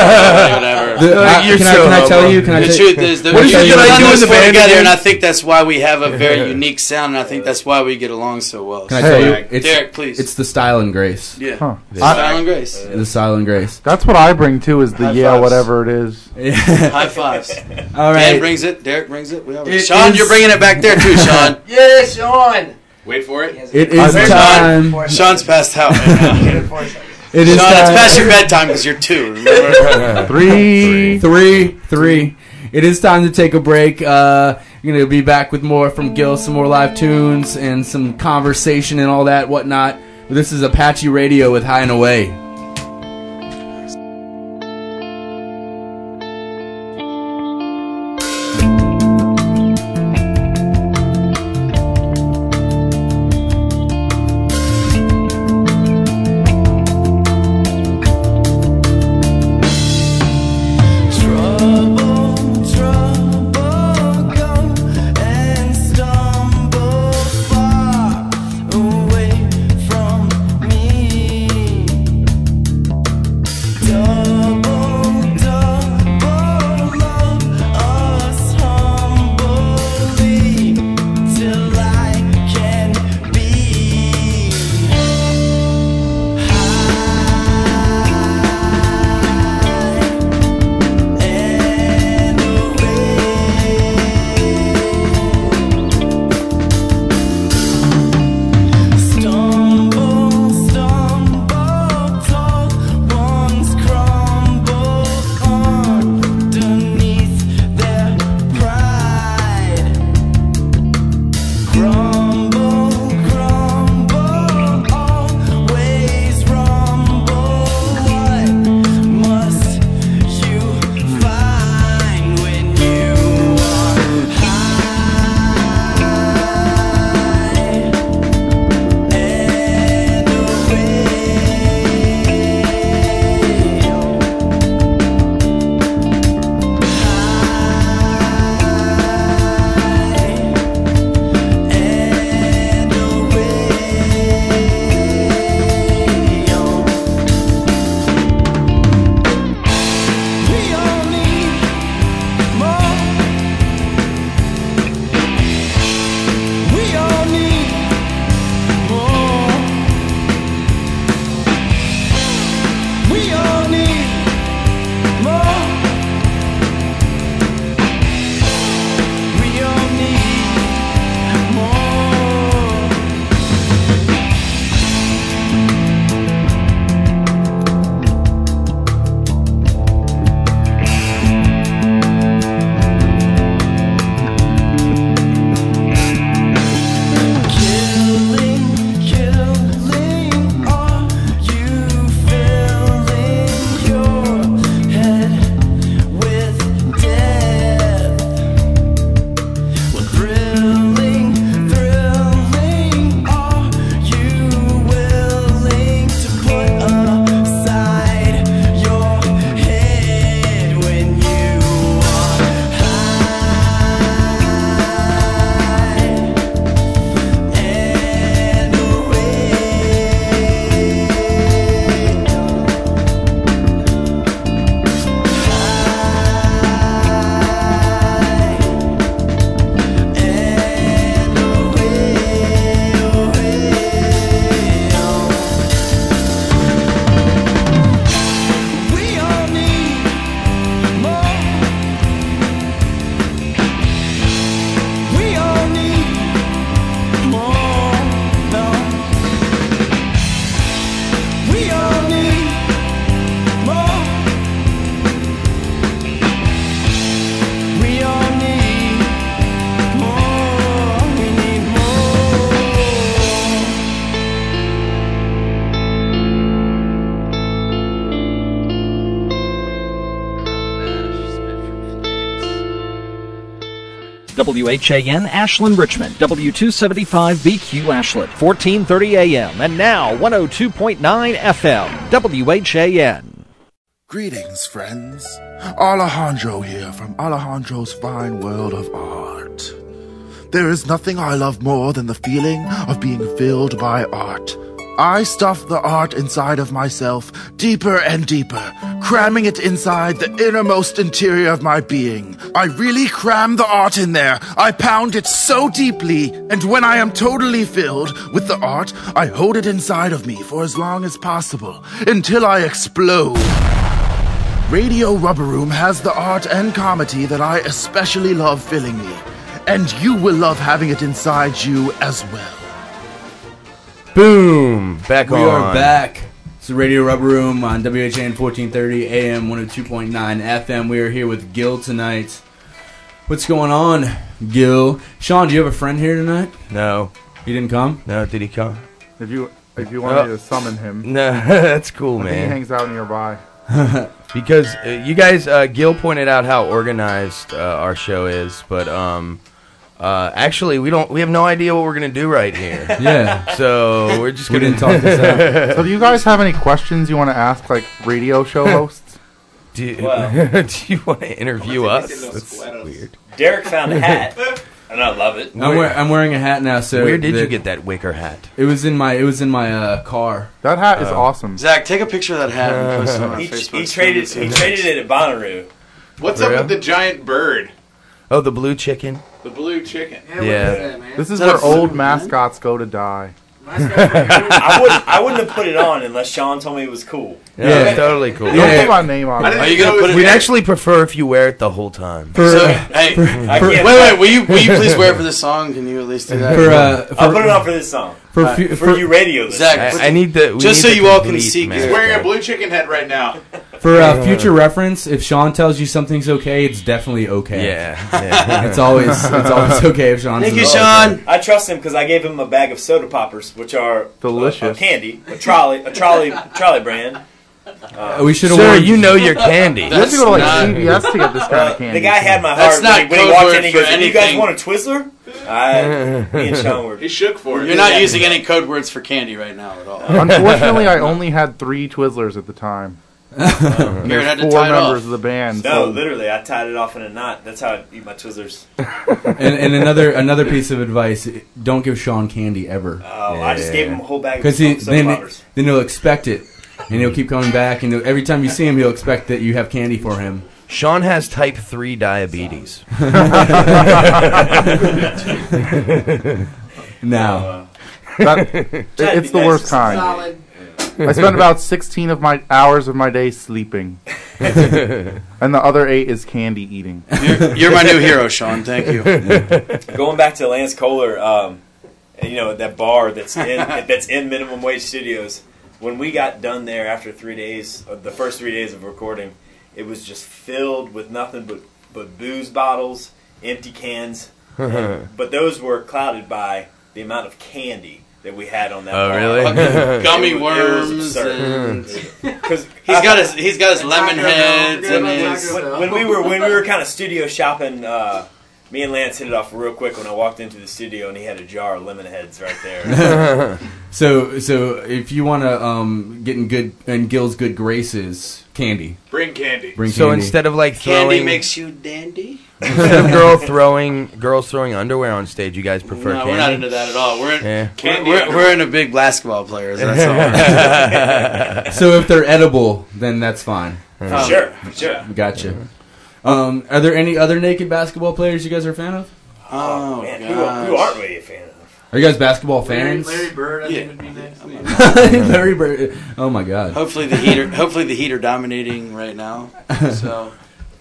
Can I tell you? The truth is, we've done this together, and I think that's why we have a very unique sound, and I think that's why we get along so well. Can I tell you? Derek, please. It's the style and grace. Yeah. Huh. Style and grace. The style and grace. That's what I bring too. Is the High fives. whatever it is. High fives. All right. Dan brings it. Derek brings it. Sean, you're bringing it back there too, Sean. Yeah, Sean. Wait for it. It is time. Sean's passed out right now. It is Sean, time. it's past your bedtime because you're 2. Remember? Three. It is time to take a break. You're going to be back with more from Gil, some more live tunes, and some conversation and all that, whatnot. This is Apache Radio with High and Away. WHAN Ashland Richmond, W275BQ Ashland, 1430 AM, and now 102.9 FM, WHAN. Greetings, friends. Alejandro here from Alejandro's Fine World of Art. There is nothing I love more than the feeling of being filled by art. I stuff the art inside of myself deeper and deeper, cramming it inside the innermost interior of my being. I really cram the art in there. I pound it so deeply, and when I am totally filled with the art, I hold it inside of me for as long as possible, until I explode. Radio Rubber Room has the art and comedy that I especially love filling me, and you will love having it inside you as well. Boom! Back we on. We are back. It's the Radio Rubber Room on WHAN 1430 AM 102.9 FM. We are here with Gil tonight. What's going on, Gil? Sean, do you have a friend here tonight? No. He didn't come? No, did he come? If you want me to summon him. No, that's cool, I man. think he hangs out nearby. Because you guys, Gil pointed out how organized our show is, but actually we have no idea what we're gonna do right here. Yeah. So we're just gonna talk this out. So do you guys have any questions you want to ask, like radio show hosts? Do you want to interview us? That's weird. Derek found a hat, and I love it. I'm wearing a hat now. So where did you get that wicker hat? It was in my car. That hat is awesome. Zach, take a picture of that hat and post it on Facebook. He traded it at Bonnaroo. What's up with the giant bird? Oh, the blue chicken. The blue chicken. Yeah. This is where old mascots go to die. I wouldn't have put it on unless Sean told me it was cool. Yeah, it's totally cool. Don't put my name on it. Are you gonna put it? We'd actually prefer if you wear it the whole time. Wait. Will you please wear it for this song? Can you at least do that? I'll put it on for this song. For you radio listeners. Zach, I need the just so you all can see. He's wearing a blue chicken head right now. For future reference, if Sean tells you something's okay, it's definitely okay. Yeah. It's always okay if Sean. Thank you, Sean. I trust him because I gave him a bag of soda poppers, which are delicious candy, a trolley brand. We should have. Sir, you know your candy. You have to go to like CVS to get this kind of candy. The guy had my heart when he walked in. He goes, "You guys want a Twizzler?" Me and Sean were. He shook for it. You're not using any code words for candy right now at all. Unfortunately, I only had 3 Twizzlers at the time. There's had to 4 tie it members off. of the band. No, so. literally, I tied it off in a knot. That's how I eat my Twizzlers. And another piece of advice: don't give Sean candy ever. I just gave him a whole bag of because soda poppers. then he'll expect it, and he'll keep coming back, and every time you see him, he'll expect that you have candy for him. Sean has type 3 diabetes. Now, it's the worst kind. Solid. I spend about 16 of my hours of my day sleeping, and the other 8 is candy eating. You're my new hero, Sean. Thank you. Going back to Lance Kohler, that bar that's in Minimum Wage Studios. When we got done there after 3 days, the first 3 days of recording, it was just filled with nothing but booze bottles, empty cans, but those were clouded by the amount of candy that we had on that bar. Really? Gummy worms. Because he's got his lemon heads and his. When we were kind of studio shopping, me and Lance hit it off real quick when I walked into the studio and he had a jar of lemon heads right there. So if you want to get in Gil's good graces, candy. Bring candy. So instead of like throwing Candy makes you dandy. instead of girls throwing underwear on stage, you guys prefer No, candy? we're not into that at all. Yeah. We're into big basketball players. That's all. So if they're edible, then that's fine. Sure. Gotcha. Are there any other naked basketball players you guys are a fan of? Oh man, who aren't we a fan of? Are you guys basketball fans? Larry Bird, I think would be next. Larry Bird. Oh my God. Hopefully the Heat are dominating right now. So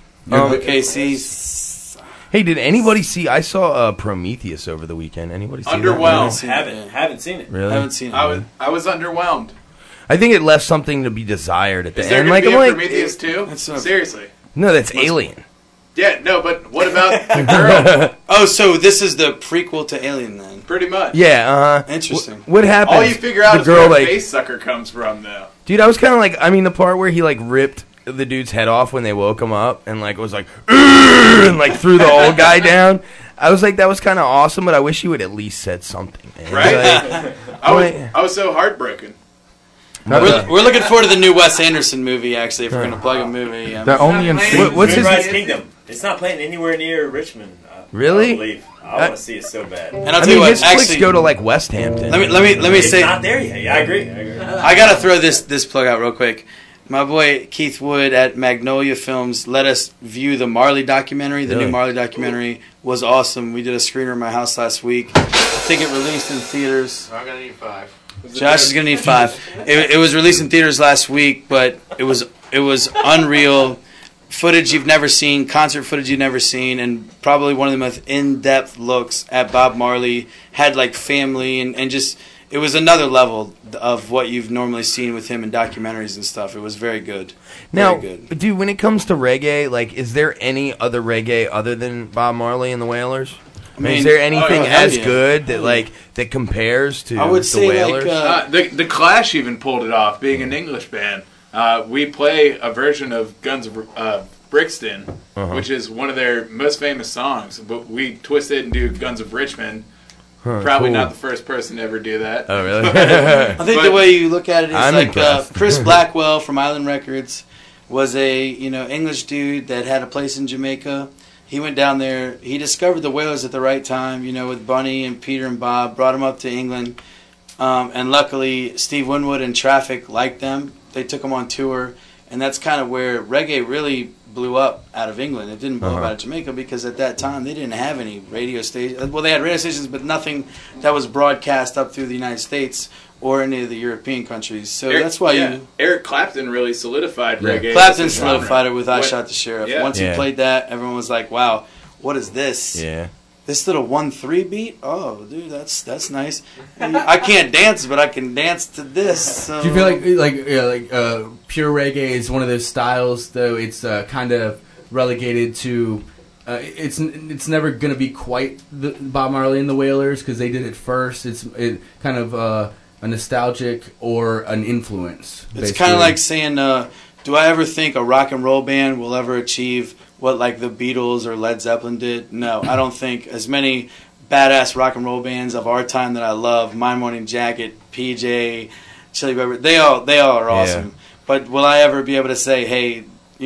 OKC. Hey, did anybody see? I saw Prometheus over the weekend. Anybody see Underwhelmed. that? Haven't seen it. Really? Haven't seen it. I was underwhelmed. I think it left something to be desired at the Is there end. going to be I'm a Prometheus 2? Seriously. No, that's Alien. Yeah, no, but what about the girl? Oh, so this is the prequel to Alien then? Pretty much. Yeah, Interesting. What happened? All you figure out is girl, where like, Face Sucker comes from, though. Dude, I was kind of like, the part where he, like, ripped the dude's head off when they woke him up and, like, was like, and, like, threw the old guy down. I was like, that was kind of awesome, but I wish he would at least said something, man. Right? Like, I was so heartbroken. We're looking forward to the new Wes Anderson movie. Actually, if we're going to plug a movie, What's Moonrise Kingdom? It's not playing anywhere near Richmond. Really? I believe. I want to see it so bad. And I'll tell you what, his flicks go to like West Hampton. Let me say, it's not there yet. Yeah, I agree. I gotta throw this plug out real quick. My boy Keith Wood at Magnolia Films let us view the Marley documentary. The new Marley documentary was awesome. We did a screener in my house last week. I think it released in theaters. I'm gonna need 5. Josh is gonna need 5. It was released in theaters last week, but it was unreal. Footage you've never seen, concert footage you've never seen, and probably one of the most in-depth looks at Bob Marley. Had like family and just, it was another level of what you've normally seen with him in documentaries and stuff. It was very good. Now, very good. dude, when it comes to reggae, like, is there any other reggae other than Bob Marley and the Wailers? I mean, is there anything as good that compares to the Wailers? The Clash even pulled it off, being an English band. We play a version of Guns of Brixton, which is one of their most famous songs, but we twist it and do Guns of Richmond. Probably cool. not the first person to ever do that. Oh, really? I think the way you look at it is Chris Blackwell from Island Records was a English dude that had a place in Jamaica. He went down there. He discovered the Wailers at the right time, with Bunny and Peter and Bob, brought them up to England. And luckily, Steve Winwood and Traffic liked them. They took them on tour. And that's kind of where reggae really blew up out of England. It didn't blow up out of Jamaica because at that time they didn't have any radio stations. Well, they had radio stations, but nothing that was broadcast up through the United States or any of the European countries. So that's why Eric Clapton really solidified reggae. Clapton solidified it with I Shot the Sheriff. Yeah. Once he played that, everyone was like, wow, what is this? Yeah. This little 1-3 beat? Oh, dude, that's nice. I can't dance, but I can dance to this. So. Do you feel like pure reggae is one of those styles, though it's kind of relegated to? It's never going to be quite the Bob Marley and the Wailers because they did it first. It's kind of a nostalgic or an influence. It's kind of like saying, do I ever think a rock and roll band will ever achieve what like the Beatles or Led Zeppelin did? No, I don't think. As many badass rock and roll bands of our time that I love, My Morning Jacket, PJ, Chili Pepper, they all are awesome. Yeah. But will I ever be able to say, hey,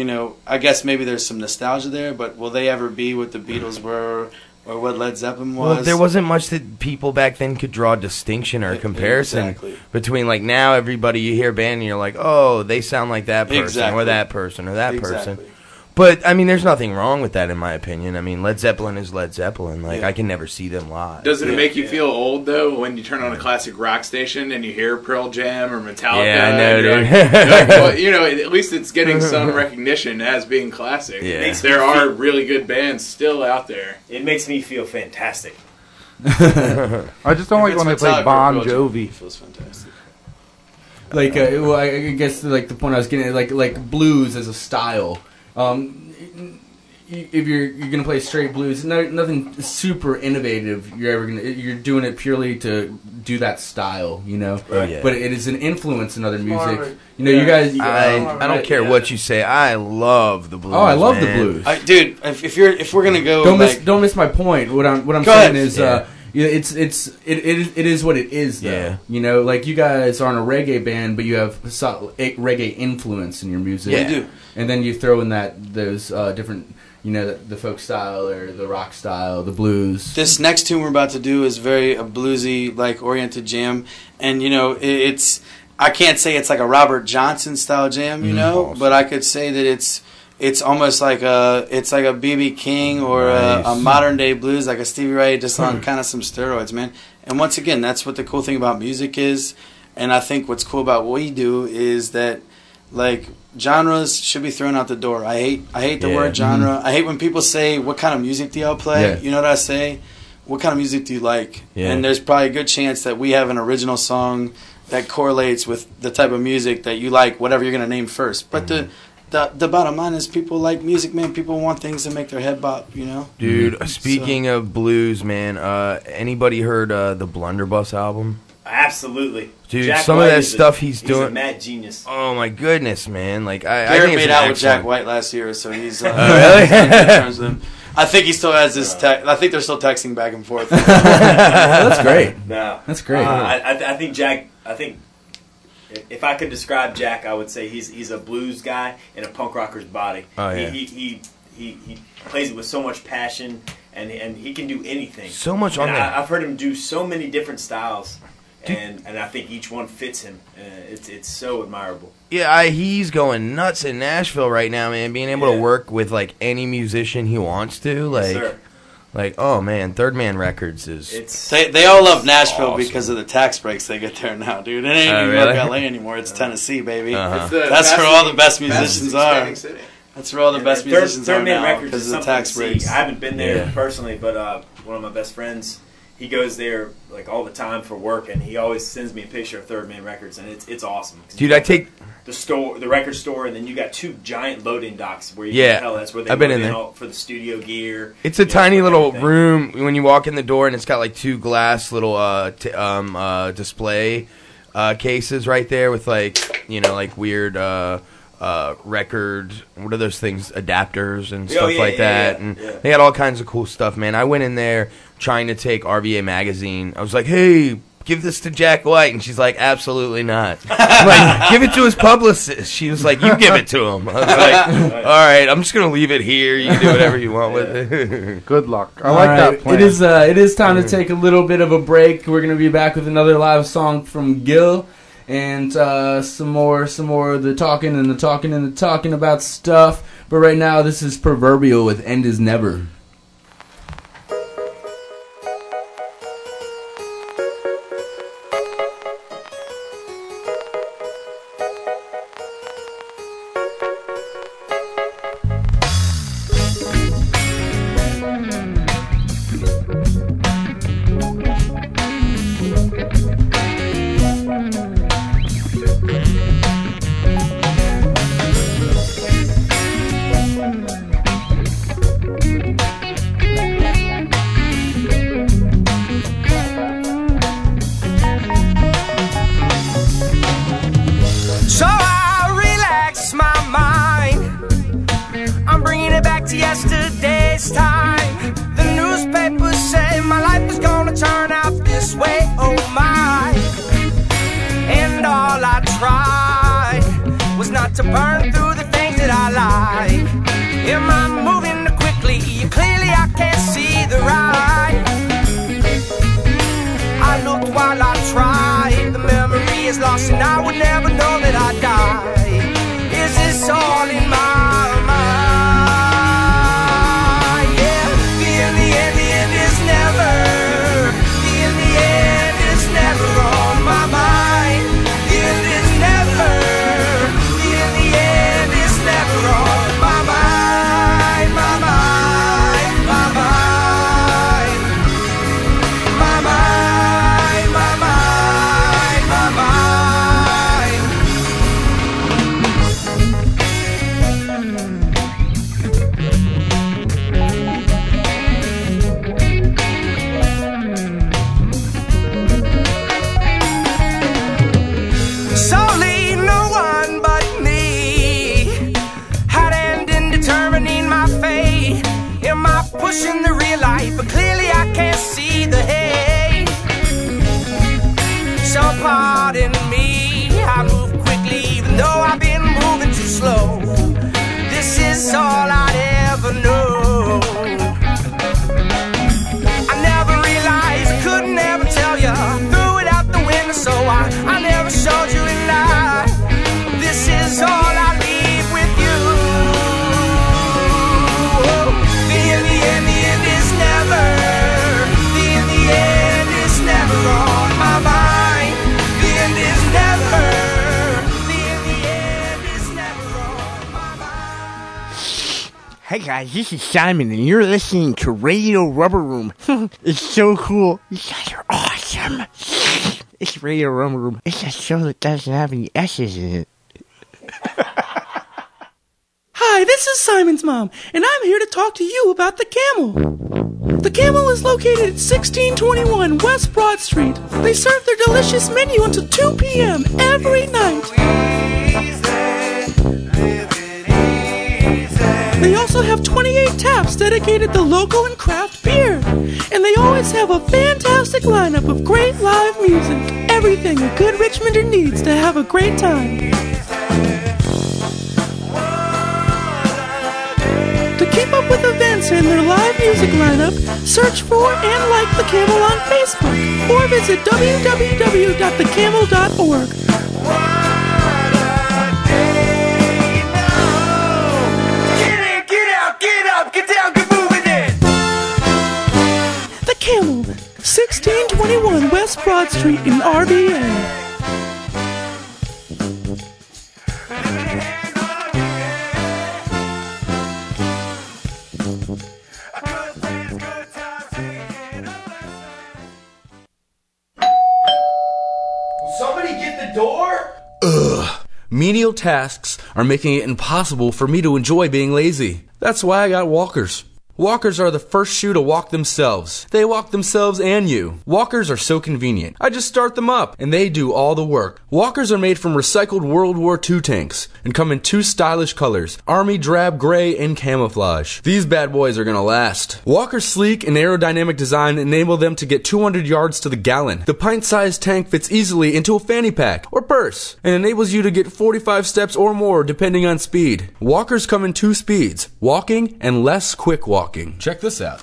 I guess maybe there's some nostalgia there, but will they ever be what the Beatles were or what Led Zeppelin was? Well, there wasn't much that people back then could draw distinction or comparison between, like, now everybody you hear a band and you're like, oh, they sound like that person or that person or that person. But, I mean, there's nothing wrong with that, in my opinion. I mean, Led Zeppelin is Led Zeppelin. Like, I can never see them live. Doesn't it make you feel old, though, when you turn on a classic rock station and you hear Pearl Jam or Metallica? Yeah, I know, dude. Well, at least it's getting some recognition as being classic. Yeah. There are really good bands still out there. It makes me feel fantastic. I just don't like when they play Bon Jovi. It feels fantastic. Like, I guess like the point I was getting at, like blues as a style. If you're gonna play straight blues, nothing super innovative. You're doing it purely to do that style, Right. Yeah. But it is an influence in other music. You guys. I don't care what you say. I love the blues. Oh, I love the blues, dude. If we're gonna go, don't miss my point. What I'm saying is, it is what it is, though. Yeah. Like you guys aren't a reggae band, but you have reggae influence in your music. Yeah, we do. And then you throw in those different, the folk style or the rock style, the blues. This next tune we're about to do is very a bluesy, oriented jam, and it's. I can't say it's like a Robert Johnson style jam, but I could say that it's almost like a B.B. King or a modern day blues, like a Stevie Ray, just on kind of some steroids, man. And once again, that's what the cool thing about music is, and I think what's cool about what we do is that, genres should be thrown out the door. I hate the word genre. I hate when people say, what kind of music do y'all play? Yeah. You know what I say? What kind of music do you like? Yeah. And there's probably a good chance that we have an original song that correlates with the type of music that you like, whatever you're going to name first. But the bottom line is people like music, man. People want things to make their head bop, Dude, speaking of blues, man, anybody heard the Blunderbuss album? Absolutely. Dude, Jack some White of that stuff he's doing. He's a mad genius. Oh, my goodness, man. I Garrett think made out with Jack White last year, so he's... really? I think he still has his I think they're still texting back and forth. That's great. No. That's great. I think Jack... I think if I could describe Jack, I would say he's a blues guy in a punk rocker's body. Oh, yeah. He plays it with so much passion, and he can do anything. So much on there. I've heard him do so many different styles, and I think each one fits him. It's so admirable. Yeah, he's going nuts in Nashville right now, man. Being able to work with like any musician he wants to, like. Yes, sir. Like, oh man, Third Man Records is... They all love Nashville awesome. Because of the tax breaks they get there now, dude. It ain't New York, really? LA anymore. It's Tennessee, baby. Uh-huh. That's where all the best musicians are. That's where all the best musicians Third are Man now Records because is of the something tax to breaks. see. I haven't been there personally, but one of my best friends, he goes there like all the time for work, and he always sends me a picture of Third Man Records, and it's awesome. Dude, I take... the record store, and then you got 2 giant loading docks where you can tell that's where they I've been load in there. all for the studio gear. It's a tiny little room when you walk in the door, and it's got like 2 glass little display cases right there with like like weird record. What are those things? Adapters and stuff like that. And they had all kinds of cool stuff, man. I went in there trying to take RVA magazine. I was like, hey, give this to Jack White, and she's like, absolutely not. I'm like, give it to his publicist. She was like, you give it to him. I was like, all right, I'm just gonna leave it here. You can do whatever you want with it. Good luck. I like that plan. It is time to take a little bit of a break. We're gonna be back with another live song from Gil, and some more of the talking about stuff. But right now, this is Proverbial with "End Is Never." Hey guys, this is Simon, and you're listening to Radio Rubber Room. It's so cool. You guys are awesome. It's Radio Rubber Room. It's a show that doesn't have any S's in it. Hi, this is Simon's mom, and I'm here to talk to you about the Camel. The Camel is located at 1621 West Broad Street. They serve their delicious menu until 2 p.m. every night. They also have 28 taps dedicated to local and craft beer. And they always have a fantastic lineup of great live music. Everything a good Richmonder needs to have a great time. To keep up with events and their live music lineup, search for and like The Camel on Facebook or visit www.thecamel.org. Get down, get moving it! The Camel, 1621 West Broad Street in RBA. Somebody get the door? Ugh. Menial tasks are making it impossible for me to enjoy being lazy. That's why I got walkers. Walkers are the first shoe to walk themselves. They walk themselves and you. Walkers are so convenient. I just start them up, and they do all the work. Walkers are made from recycled World War II tanks and come in two stylish colors, Army Drab Gray and Camouflage. These bad boys are gonna last. Walker's sleek and aerodynamic design enable them to get 200 yards to the gallon. The pint-sized tank fits easily into a fanny pack or purse and enables you to get 45 steps or more depending on speed. Walkers come in two speeds, walking and less quick walking. Check this out.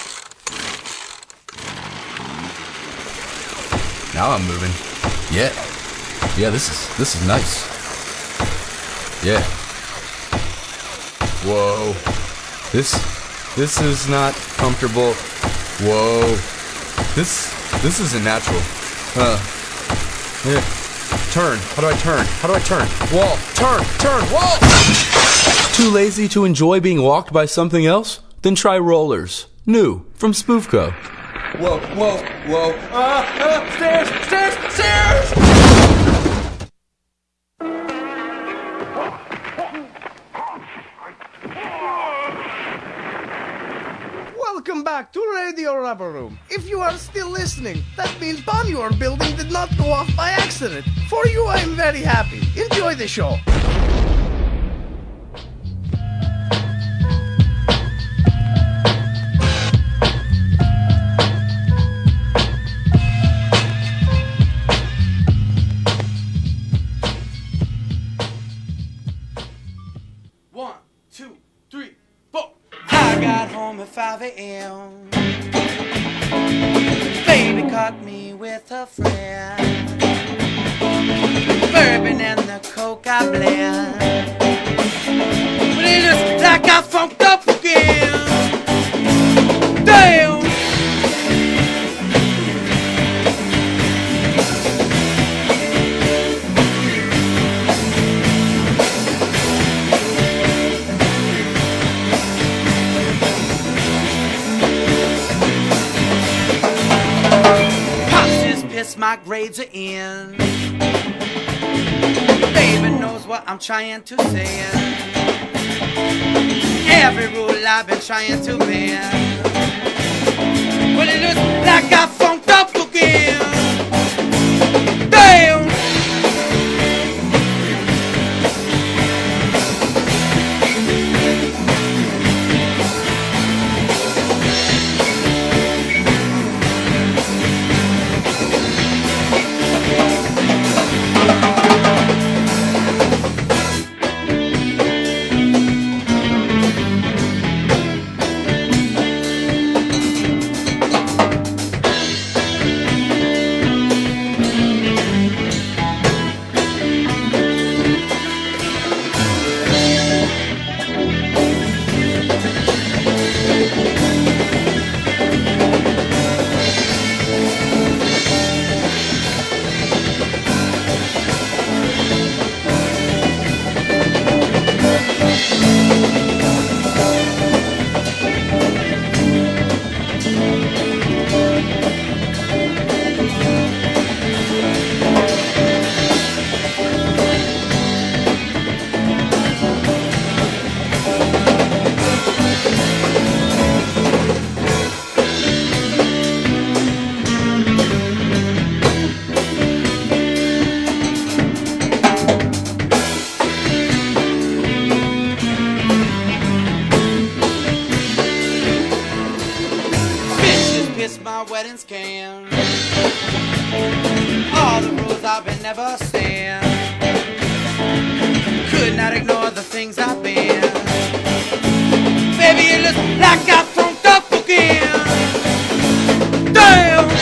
Now I'm moving. Yeah, this is nice. Yeah. Whoa. This is not comfortable. Whoa. This isn't natural. Yeah. Turn. How do I turn? Wall. Turn. Wall. Too lazy to enjoy being walked by something else? Then try rollers. New from Spoofco. Whoa. Stairs! Welcome back to Radio Rubber Room. If you are still listening, that means bomb your building did not go off by accident. For you, I am very happy. Enjoy the show. I got home at 5 a.m. Baby caught me with a friend. Bourbon and the coke I blend. But it just like I funked up again. Damn! My grades are in. Baby knows what I'm trying to say. Every rule I've been trying to bend. Well, it looks like I funked up again. Damn! weddings can. All the rules I've been never stand. Could not ignore the things I've been. Baby, it looks like I've thrown up again. Damn!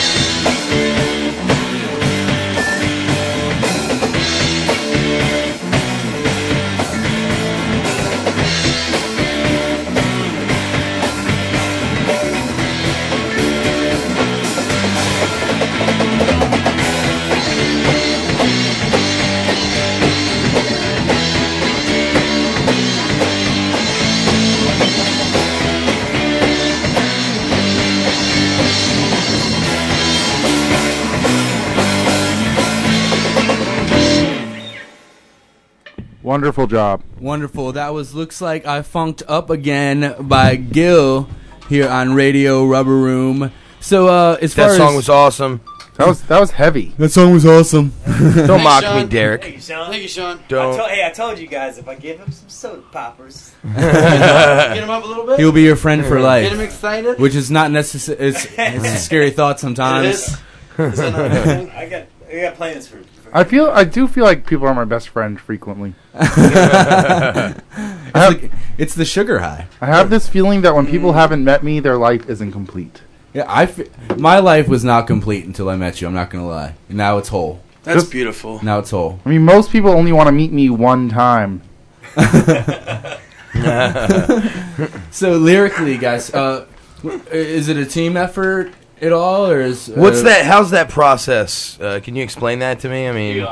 Wonderful job. Wonderful. That was Looks Like I Funked Up Again by Gil here on Radio Rubber Room. So, as far as... That song was awesome. That was heavy. That song was awesome. Don't mock me, Derek. Thank you, Sean. Thank you, Sean. Don't. I told you guys if I give him some soda poppers, get him up a little bit. He'll be your friend for life. Get him excited. Which is not necessary. It's a scary thought sometimes. It is. Is that not a thing? I got plans for I do feel like people are my best friend frequently. It's the sugar high. I have this feeling that when people haven't met me, their life isn't complete. Yeah, my life was not complete until I met you. I'm not gonna lie. Now it's whole. That's beautiful. Now it's whole. I mean, most people only want to meet me one time. So lyrically, guys, is it a team effort at all, or is what's that? How's that process? Can you explain that to me? I mean,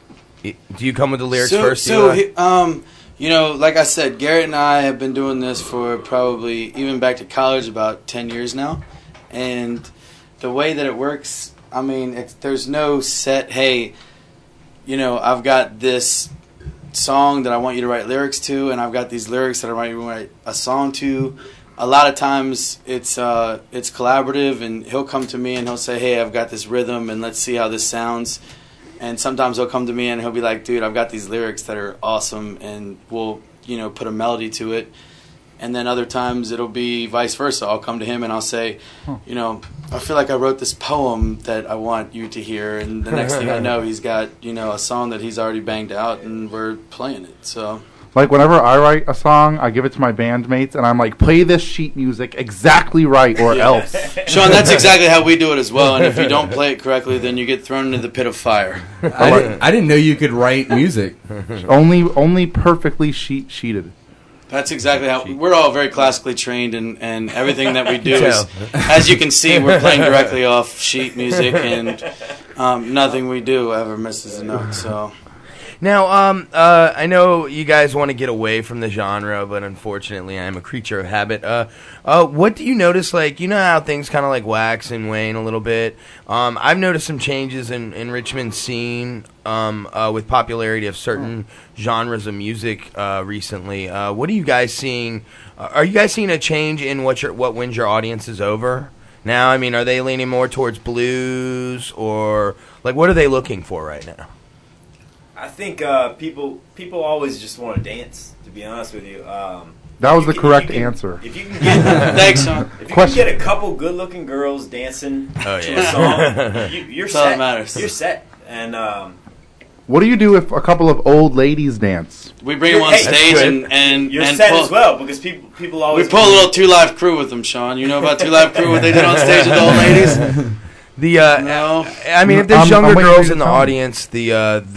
do you come with the lyrics first? So, you know, like I said, Garrett and I have been doing this for probably even back to college about 10 years now, and the way that it works, I mean, there's no set. Hey, you know, I've got this song that I want you to write lyrics to, and I've got these lyrics that I want you to write a song to. A lot of times it's collaborative, and he'll come to me and he'll say, hey, I've got this rhythm and let's see how this sounds. And sometimes he'll come to me and he'll be like, dude, I've got these lyrics that are awesome, and we'll, you know, put a melody to it. And then other times it'll be vice versa. I'll come to him and I'll say, you know, I feel like I wrote this poem that I want you to hear. And the next thing I know, he's got, you know, a song that he's already banged out and we're playing it. So... Like, whenever I write a song, I give it to my bandmates, and I'm like, play this sheet music exactly right, or else. Sean, that's exactly how we do it as well, and if you don't play it correctly, then you get thrown into the pit of fire. I didn't know you could write music. Only perfectly sheeted. That's exactly how... We're all very classically trained, and everything that we do is... As you can see, we're playing directly off sheet music, and nothing we do ever misses a note, so... Now, I know you guys want to get away from the genre, but unfortunately, I am a creature of habit. What do you notice? Like, you know how things kind of like wax and wane a little bit. I've noticed some changes in Richmond's scene with popularity of certain genres of music recently. What are you guys seeing? Are you guys seeing a change in what wins your audiences over? Now, I mean, are they leaning more towards blues, or like what are they looking for right now? I think people always just want to dance. To be honest with you, that was the correct answer. If you can get, thanks, Sean. If you can get a couple good-looking girls dancing to a song, you're set. All that matters. You're set. And what do you do if a couple of old ladies dance? We bring them on stage and you're set as well, because people always. We pull a little 2 Live Crew with them, Sean. You know about 2 Live Crew? What they did on stage with the old ladies. I mean, if there's younger girls in the audience, the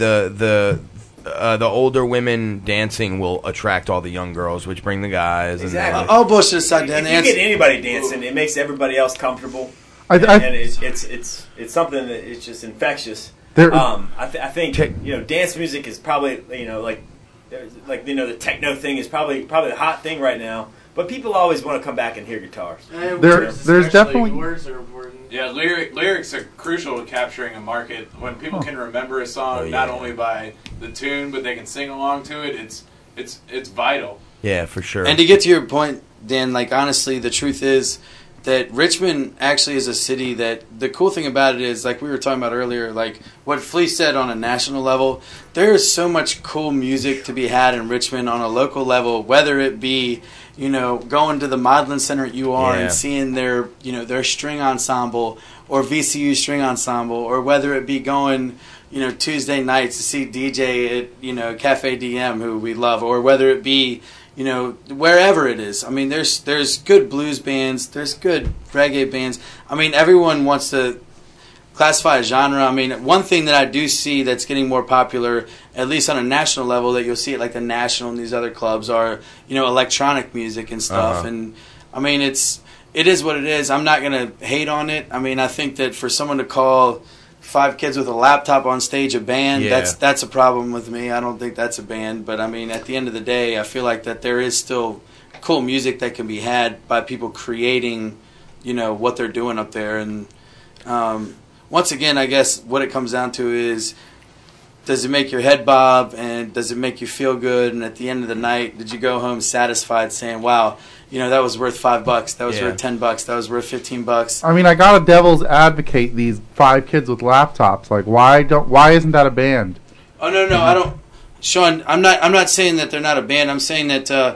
older women dancing will attract all the young girls, which bring the guys. Exactly. And I'll bullshit aside. If you get anybody dancing, it makes everybody else comfortable, and it's something that it's just infectious. I think dance music is probably like the techno thing is probably the hot thing right now. But people always want to come back and hear guitars. There's definitely words are important. Yeah, lyrics are crucial to capturing a market. When people can remember a song not only by the tune, but they can sing along to it, it's vital. Yeah, for sure. And to get to your point, Dan, like honestly, the truth is, that Richmond actually is a city that the cool thing about it is, like we were talking about earlier, like what Flea said on a national level, there is so much cool music to be had in Richmond on a local level, whether it be, you know, going to the Modlin Center at UR and seeing their, you know, their string ensemble or VCU string ensemble, or whether it be going, you know, Tuesday nights to see DJ at, you know, Cafe DM, who we love, or whether it be, you know, wherever it is. I mean, there's good blues bands, there's good reggae bands. I mean, everyone wants to classify a genre. I mean, one thing that I do see that's getting more popular, at least on a national level, that you'll see at like the National and these other clubs, are, you know, electronic music and stuff. And I mean, it is what it is. I'm not gonna hate on it. I mean, I think that for someone to call 5 kids with a laptop on stage a band, that's a problem with me. I don't think that's a band. But I mean, at the end of the day, I feel like that there is still cool music that can be had by people creating, you know, what they're doing up there. And once again, I guess what it comes down to is, does it make your head bob, and does it make you feel good? And at the end of the night, did you go home satisfied saying, wow, you know, that was worth $5, that was worth $10, that was worth $15? I mean, I gotta devil's advocate these 5 kids with laptops. Like, why isn't that a band? Oh no, I don't, Sean. I'm not saying that they're not a band. I'm saying that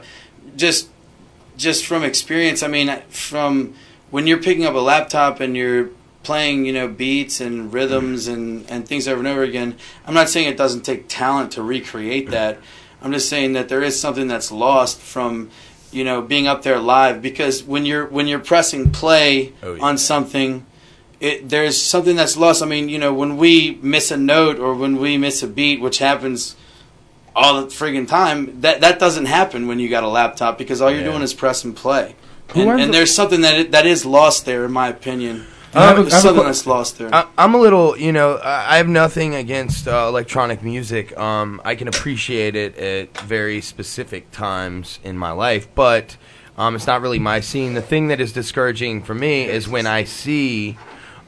just from experience. I mean, from when you're picking up a laptop and you're playing, you know, beats and rhythms and things over and over again. I'm not saying it doesn't take talent to recreate that. I'm just saying that there is something that's lost from, you know, being up there live, because when you're pressing play on something, there's something that's lost. I mean, you know, when we miss a note or when we miss a beat, which happens all the friggin' time, that doesn't happen when you got a laptop, because all you're doing is press and play. And there's something that is lost there, in my opinion. There's something that's lost there. I'm a little, you know, I have nothing against electronic music. I can appreciate it at very specific times in my life, but it's not really my scene. The thing that is discouraging for me is when I see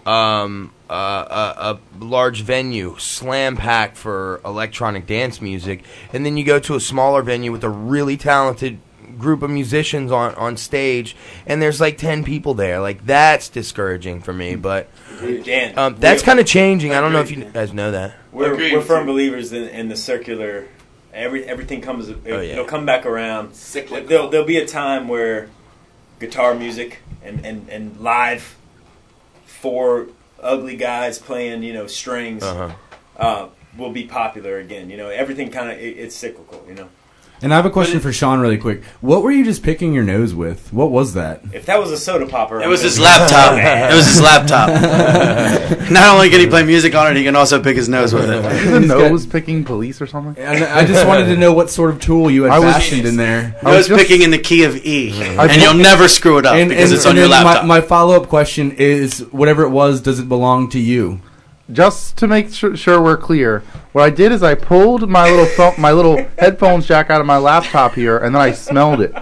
a large venue slam packed for electronic dance music, and then you go to a smaller venue with a really talented group of musicians on stage, and there's like 10 people there. Like, that's discouraging for me. But that's kind of changing. I don't know if you guys know that. We're firm believers in the circular. Everything comes. It'll come back around. There'll be a time where guitar music and live 4 ugly guys playing, you know, strings will be popular again. You know, everything kind of it's cyclical. You know. And I have a question for Sean really quick. What were you just picking your nose with? What was that? If that was a soda popper... It was his laptop. It was his laptop. Not only can he play music on it, he can also pick his nose with it. Is the nose picking police or something? And I just wanted to know what sort of tool you had fashioned in there. Nose picking in the key of E. And you'll never screw it up because it's on your laptop. My follow-up question is, whatever it was, does it belong to you? Just to make sure we're clear, what I did is I pulled my little headphones jack out of my laptop here, and then I smelled it. So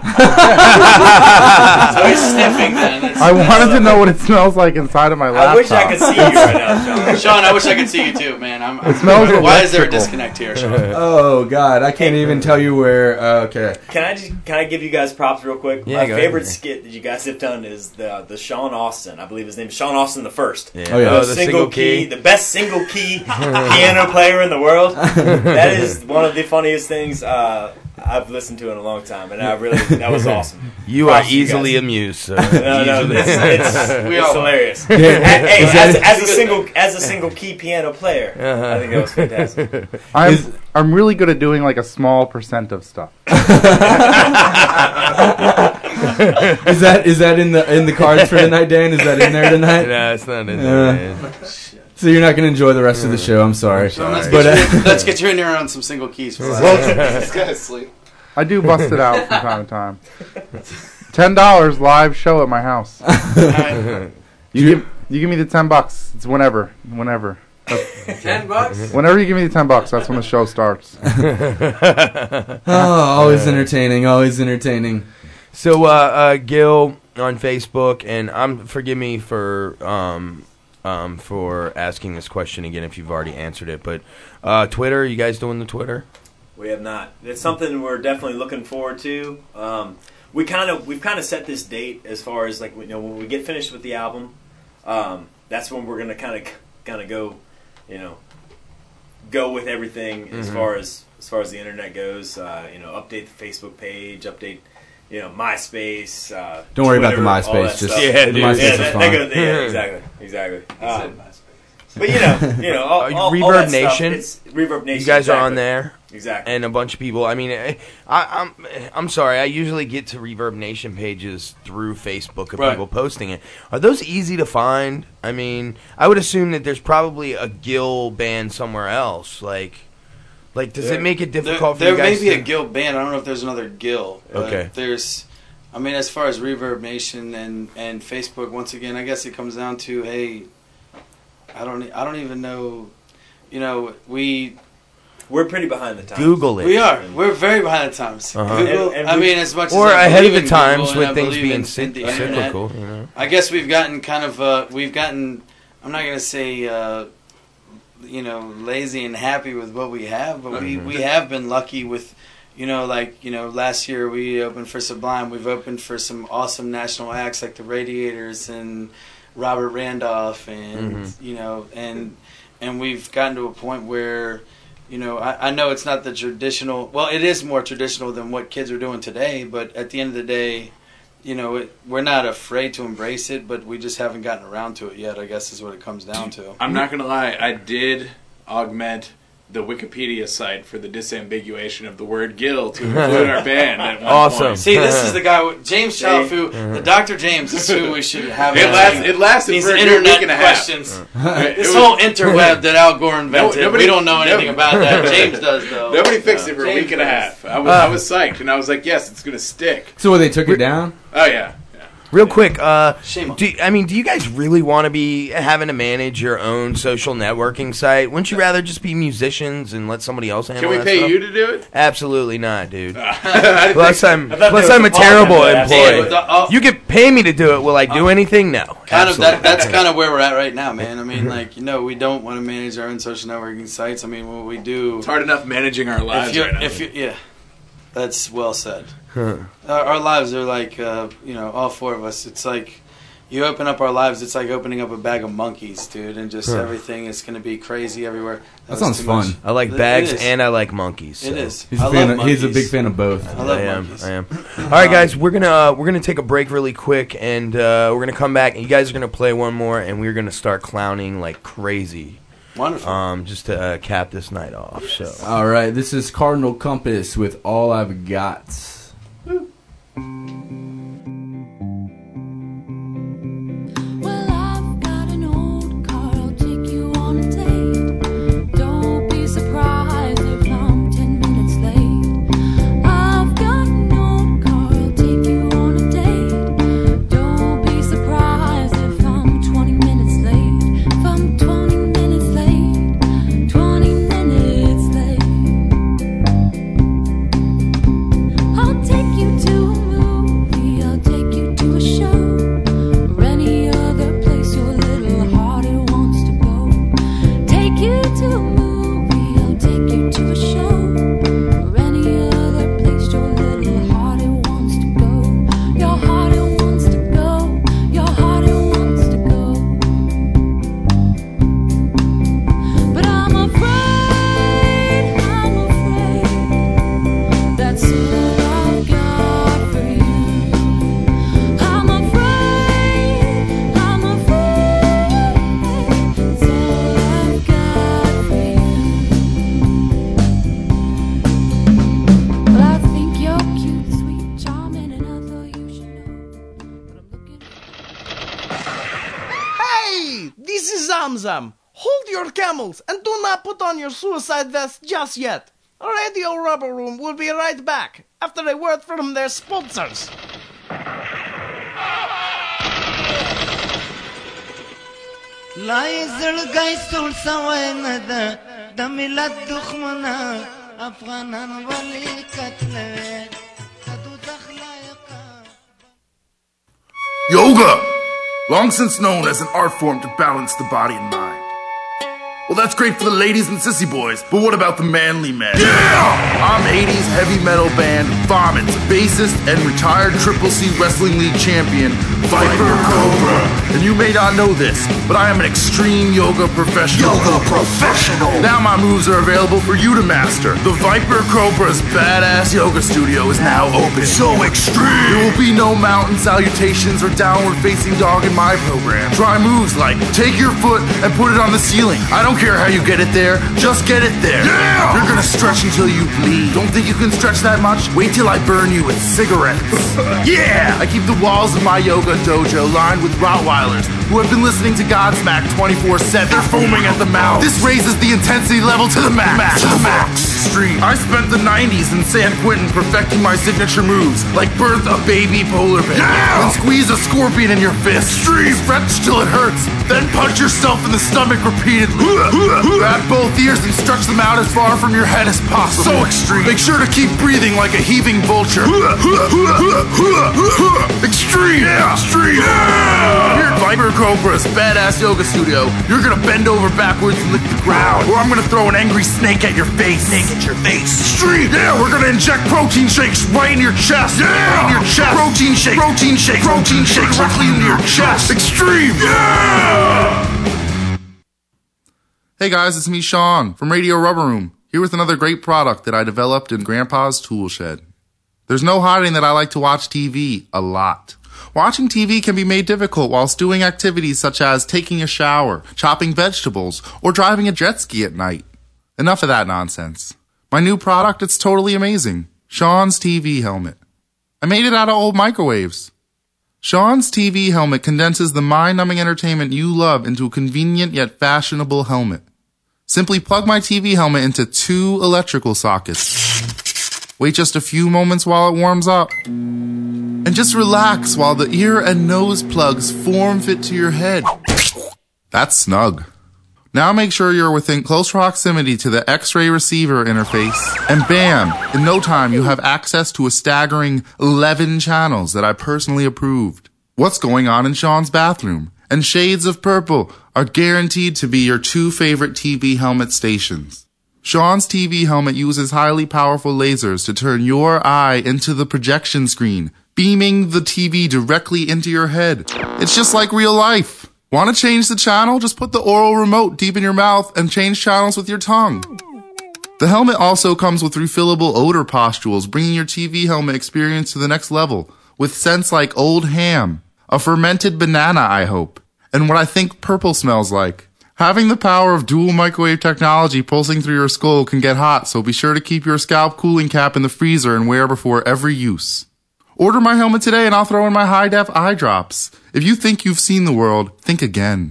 he's sniffing then. I wanted to know what it smells like inside of my laptop. I wish I could see you right now, Sean. Sean, I wish I could see you too, man. It smells why is there a disconnect here, Sean? Oh God, I can't even tell you where. Okay. Can I give you guys props real quick? Yeah, my favorite skit that you guys have done is the Sean Austin. I believe his name is Sean Austin the First. Yeah. Oh yeah. The single key, the best single key piano player in the world. That is one of the funniest things I've listened to in a long time, and that was awesome. You are easily amused, sir. No, it's hilarious. Hey, as a single key piano player, I think that was fantastic. I'm really good at doing like a small percent of stuff. Is that in the cards for tonight, Dan? Is that in there tonight? No, it's not in there, man. So you're not going to enjoy the rest of the show. I'm sorry. Let's get you in here on some single keys. For This guy's asleep. I do bust it out from time to time. $10 live show at my house. You give me the $10. It's whenever. $10? Whenever you give me the $10, that's when the show starts. Always entertaining. So Gil on Facebook, and forgive me for asking this question again if you've already answered it, but Twitter, you guys doing the Twitter? We have not. It's something we're definitely looking forward to. we've kind of set this date as far as like when we get finished with the album, that's when we're gonna kind of go, go with everything as far as the internet goes. Update the Facebook page, update. MySpace. Don't worry about Twitter, the MySpace. all that Just stuff. MySpace is fine. Exactly. But all Reverb that Nation. Stuff, it's Reverb Nation. You guys exactly. are on there, exactly, and a bunch of people. I mean, I'm sorry. I usually get to Reverb Nation pages through Facebook of people posting it. Are those easy to find? I mean, I would assume that there's probably a Gill band somewhere else. Like, does it make it difficult for you guys? There may be a Gill band. I don't know if there's another Gill. Okay. As far as Reverb Nation and Facebook, once again, I guess it comes down to, hey, I don't even know. We're pretty behind the times. Google it. We are. We're very behind the times. Google. As much or as I ahead of believe the in times Google with and I things believe being in the cyclical. internet, I guess we've gotten kind of I'm not gonna say lazy and happy with what we have, but we have been lucky with. Last year we opened for Sublime. We've opened for some awesome national acts like the Radiators and Robert Randolph, and and we've gotten to a point where, I know it's not the traditional. Well, it is more traditional than what kids are doing today, but at the end of the day, we're not afraid to embrace it, but we just haven't gotten around to it yet. I guess is what it comes down to. I'm not gonna lie. I did augment the Wikipedia site for the disambiguation of the word Gill to include our band at one point. See, this is the guy, James Chalfu, the Dr. James is who we should have. It lasted these for a internet week and a questions. half. This whole interweb that Al Gore invented, we don't know anything about that. James does, though. Nobody fixed it for a week and a half. I was psyched, and I was like, yes, it's going to stick. So they took it down? Oh, yeah. Real quick, shame on. do you guys really want to be having to manage your own social networking site? Wouldn't you rather just be musicians and let somebody else handle it? Can we pay you to do it? Absolutely not, dude. Plus, I'm a terrible employee. You could pay me to do it. Will I do anything? No. That's kind of where we're at right now, man. I mean, we don't want to manage our own social networking sites. I mean, what we do. It's hard enough managing our lives right now. Yeah, that's well said. Our lives are like, all four of us. It's like you open up our lives. It's like opening up a bag of monkeys, dude, and just everything is going to be crazy everywhere. That sounds fun. I like bags and I like monkeys. So. It is. He's a big fan of both. I love monkeys. I am. All right, guys, we're gonna take a break really quick, and we're gonna come back, and you guys are gonna play one more, and we're gonna start clowning like crazy. Wonderful. Just to cap this night off. So. All right, this is Cardinal Compass with All I've Got. Well, I've got an old car, I'll take you on a date. Don't be surprised if I'm 10 minutes late. I've got an old car, I'll take you on a date. Don't be surprised if I'm 20 minutes late. If I'm 20 minutes late, 20 minutes late. I'll take you to a movie, I'll take you to a show, or any other place your little hearty wants to go. Take you to a movie, I'll take you to a show, or any other place your little hearty wants to go. Your hearty wants to go, your hearty wants to go. But I'm afraid that's all I've got for you. I'm afraid it's all I've got for you. Well, I think you're cute, sweet, charming, and I thought you should know. Hey, this is Zamzam. Hold your camels and do not put on your suicide vest just yet. Radio Rubber Room will be right back after a word from their sponsors. لا يزرق يسول سوينا ده دمي الدخمنا أفغانا ولي كتلة Yoga! Long since known as an art form to balance the body and mind. Well, that's great for the ladies and sissy boys, but what about the manly men? Yeah! I'm 80s heavy metal band Vomits, bassist and retired Triple C Wrestling League champion, Viper Cobra. And you may not know this, but I am an extreme yoga professional. Now my moves are available for you to master. The Viper Cobra's badass yoga studio is now open. So extreme! There will be no mountain salutations or downward facing dog in my program. Try moves like take your foot and put it on the ceiling. I don't care how you get it there, just get it there. Yeah! You're gonna stretch until you bleed. Don't think you can stretch that much? Wait till I burn you with cigarettes. Yeah! I keep the walls of my yoga dojo lined with Rottweilers who have been listening to Godsmack 24/7. They're foaming at the mouth. This raises the intensity level to the max. Extreme. I spent the 90s in San Quentin perfecting my signature moves, like birth a baby polar bear, and squeeze a scorpion in your fist. Extreme. Stretch till it hurts, then punch yourself in the stomach repeatedly. Grab both ears and stretch them out as far from your head as possible. So extreme. Make sure to keep breathing like a heaving vulture. Extreme. Yeah. Extreme. Yeah. Here at Viper Cobra's badass yoga studio, you're gonna bend over backwards and lick the ground, or I'm gonna throw an angry snake at your face. Extreme. Yeah. We're gonna inject protein shakes right in your chest. Yeah. Right in your chest. Protein shake. Protein shake. Protein shake directly into your chest. Extreme. Yeah. Hey guys, it's me, Sean, from Radio Rubber Room, here with another great product that I developed in Grandpa's tool shed. There's no hiding that I like to watch TV a lot. Watching TV can be made difficult whilst doing activities such as taking a shower, chopping vegetables, or driving a jet ski at night. Enough of that nonsense. My new product, it's totally amazing. Sean's TV helmet. I made it out of old microwaves. Sean's TV helmet condenses the mind-numbing entertainment you love into a convenient yet fashionable helmet. Simply plug my TV helmet into 2 electrical sockets. Wait just a few moments while it warms up. And just relax while the ear and nose plugs form fit to your head. That's snug. Now make sure you're within close proximity to the X-ray receiver interface, and bam, in no time you have access to a staggering 11 channels that I personally approved. What's going on in Sean's bathroom and shades of purple are guaranteed to be your 2 favorite TV helmet stations. Sean's TV helmet uses highly powerful lasers to turn your eye into the projection screen, beaming the TV directly into your head. It's just like real life. Want to change the channel? Just put the oral remote deep in your mouth and change channels with your tongue. The helmet also comes with refillable odor pustules, bringing your TV helmet experience to the next level, with scents like old ham, a fermented banana, I hope, and what I think purple smells like. Having the power of dual microwave technology pulsing through your skull can get hot, so be sure to keep your scalp cooling cap in the freezer and wear before every use. Order my helmet today and I'll throw in my high-def eye drops. If you think you've seen the world, think again.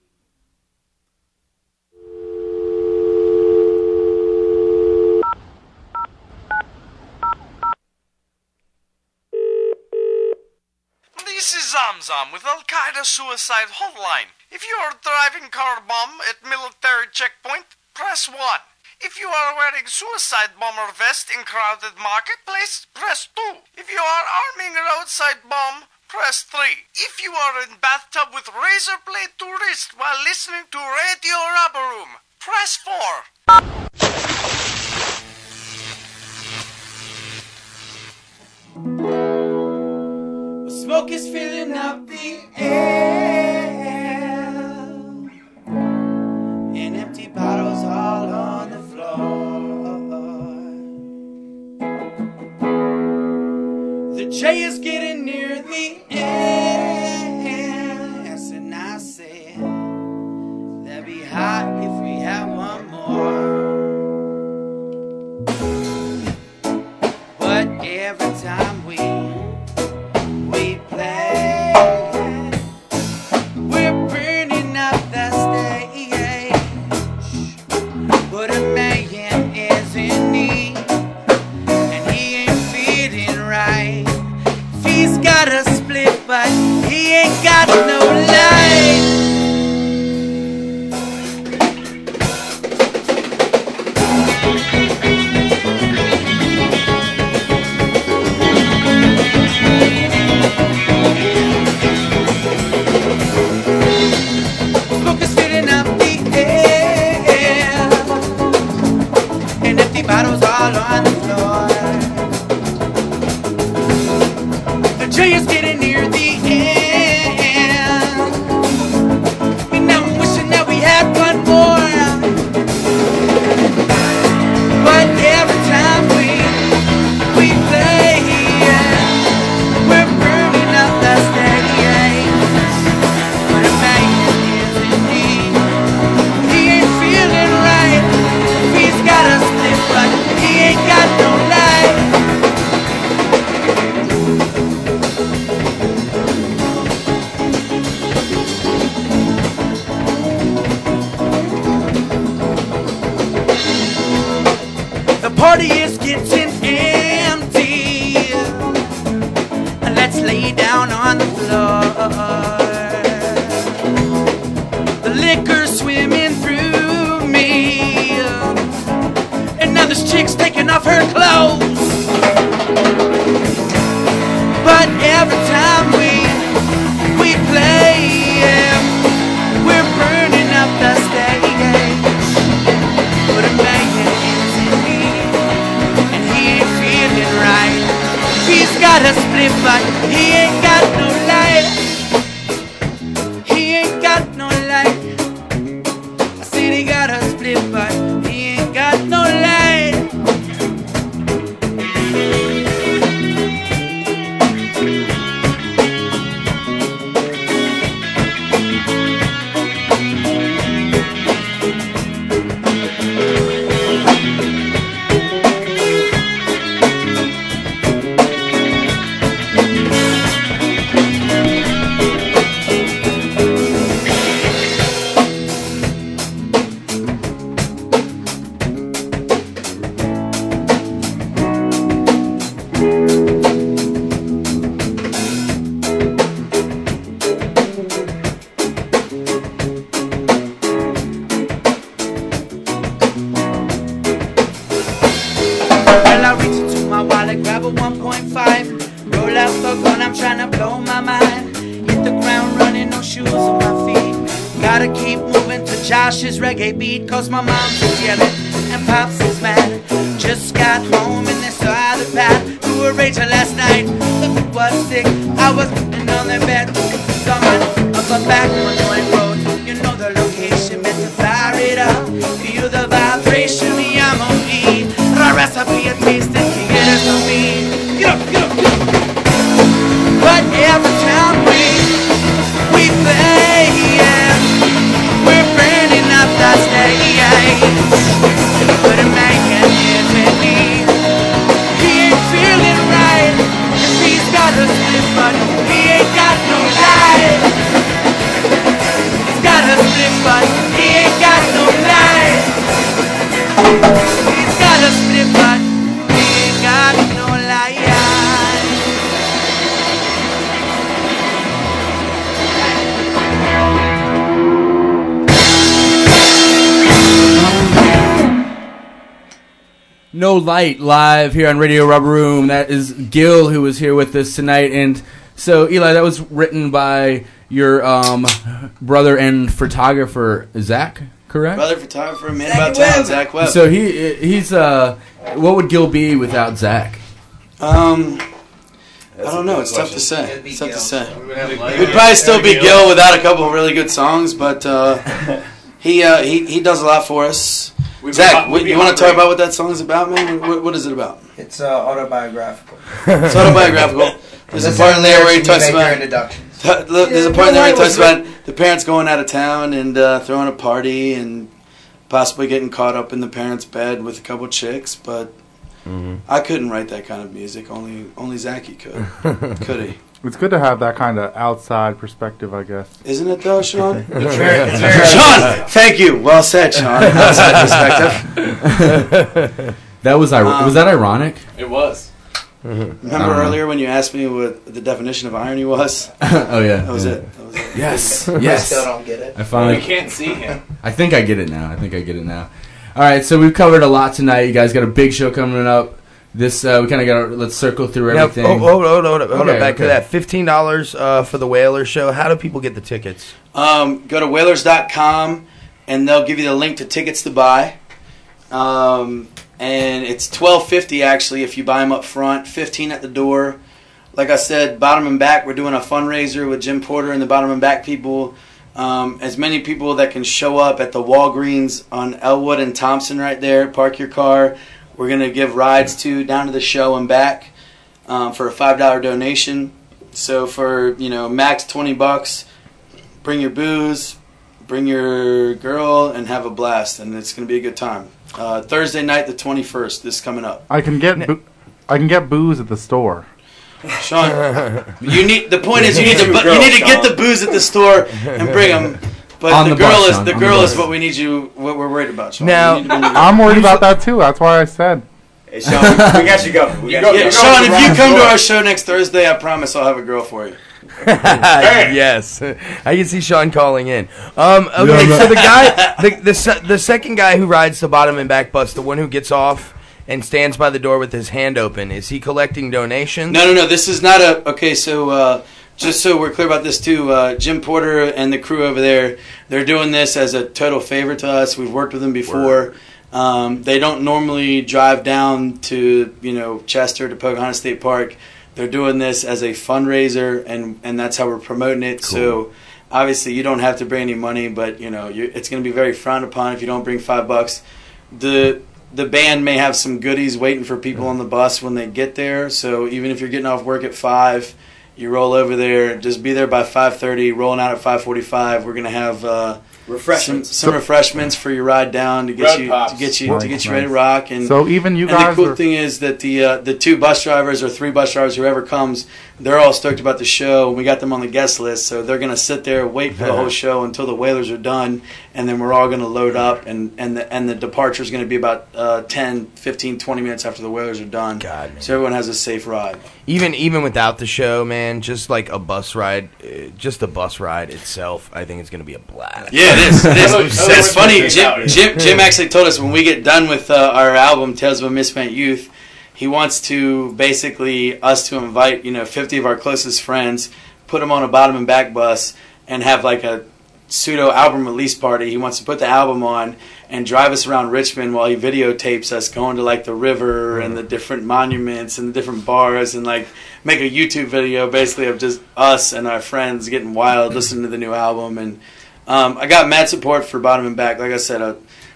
This is Zamzam with Al-Qaeda Suicide Hotline. If you are driving car bomb at military checkpoint, press 1. If you are wearing suicide bomber vest in crowded marketplace, press 2. If you are arming roadside bomb, press 3. If you are in bathtub with razor blade to wrist while listening to Radio Rubber Room, press 4. Smoke is filling up the air, and empty bottles all on the floor. The J is getting near the end, and I say that'd be hot if we had one more. But every time we play, we're burning up the stage. But a man is in need, and he ain't feeling right. If he's got a split, but he ain't got no light. Smoke is filling up the air, journey is getting near the end. And now I'm wishing that we had one more. But every time we play, we're burning up the stage. But a man isn't he ain't feeling right. He's got a split, but he ain't got no light. The party is getting empty. Let's lay down on the floor. The liquor's swimming through me, and now this chick's taking off her clothes. But every time we play, we're burning up the stage. But a man isn't he, and he ain't feeling right. He's got a split, but he ain't got no light. He ain't got no light. I said he got a split, but he ain't got no light. Well, I reach into my wallet, grab a 1.5, roll out the gun, I'm trying to blow my mind. Hit the ground running, no shoes on my feet. Gotta keep moving to Josh's reggae beat, cause my mom's is yelling and pops is mad. Just got home and they saw the path through a rager last night. The foot was sick, I was sitting on their bed. Someone up the back on Joint Road, you know the location, meant to fire it up. Feel the vibration, me, I'm on E. The recipe, a taste and can get it from me. Get up, get up, get up. But every time we play, we're burning up the stage. But a man can't hear me. He ain't feeling right. If he's got a split, but he ain't got no light. He's got a split, but he ain't got no light. He's got a split, but he ain't got no light. No Light live here on Radio Rubber Room. That is Gil who was here with us tonight. And so, Eli, that was written by your brother and photographer, Zach, correct? Brother photographer, man about town, Zach Webb. So he's what would Gil be without Zach? I don't know. It's tough to say. It's tough to say. We'd probably still be Gil without a couple of really good songs, but he does a lot for us. Zach, you want to talk about what that song's about, man? What is it about? It's autobiographical. It's autobiographical. There's a part in there where he talks about. There's a part in there where he talks about the parents going out of town and throwing a party and possibly getting caught up in the parents' bed with a couple chicks, but I couldn't write that kind of music. Only Zachy could. Could he? It's good to have that kind of outside perspective, I guess. Isn't it though, Sean? Sean, thank you. Well said, Sean. Outside perspective. That was that ironic? It was. Remember earlier when you asked me what the definition of irony was? Oh yeah, that was it. Yes, I yes. still don't get it. I finally. You can't see him. I think I get it now. All right, so we've covered a lot tonight. You guys got a big show coming up. This we kind of got. Let's circle through everything. Now, hold on. Back to that. $15 for the Whaler show. How do people get the tickets? Go to Whalers.com and they'll give you the link to tickets to buy. And it's $12.50 actually if you buy them up front. $15 at the door. like I said, Bottom and Back, we're doing a fundraiser with Jim Porter and the Bottom and Back people. As many people that can show up at the Walgreens on Elwood and Thompson right there, park your car. We're going to give rides down to the show and back for a $5 donation. So for, max $20, bring your booze, bring your girl, and have a blast. And it's going to be a good time. Thursday night, the 21st, this is coming up. I can get booze at the store. Sean, the point is you need to get the booze at the store and bring them. But the girl is what we're worried about. Sean. Now I'm worried about that too. That's why I said. Hey Sean, we got you covered. Sean, if you come to our show next Thursday, I promise I'll have a girl for you. Yes, I can see Sean calling in. Okay, so the guy, the second guy who rides the Bottom and Back bus, the one who gets off and stands by the door with his hand open, is he collecting donations? No. This is not a... Okay, so just so we're clear about this too, Jim Porter and the crew over there, they're doing this as a total favor to us. We've worked with them before. They don't normally drive down to, Chester to Pocahontas State Park. They're doing this as a fundraiser, and that's how we're promoting it. Cool. So obviously you don't have to bring any money, but, it's going to be very frowned upon if you don't bring $5. The band may have some goodies waiting for people on the bus when they get there. So even if you're getting off work at 5, you roll over there. Just be there by 5:30. Rolling out at 5:45. We're gonna have some refreshments for your ride down to get you ready to rock. And so even you guys. And the cool thing is that the 2 bus drivers or 3 bus drivers, whoever comes, they're all stoked about the show. We got them on the guest list, so they're gonna sit there, wait for the whole show until the Wailers are done, and then we're all gonna load up. And the departure is gonna be about 10, 15, 20 minutes after the Wailers are done. God, man. So everyone has a safe ride. Even without the show, man, just like a bus ride, just the bus ride itself, I think it's gonna be a blast. Yeah, it is. It's funny. Jim actually told us when we get done with our album, Tales of a Misspent Youth, he wants to basically us to invite 50 of our closest friends, put them on a Bottom and Back bus, and have like a pseudo album release party. He wants to put the album on and drive us around Richmond while he videotapes us going to like the river and the different monuments and the different bars, and like make a YouTube video basically of just us and our friends getting wild listening to the new album. And I got mad support for Bottom and Back. Like I said,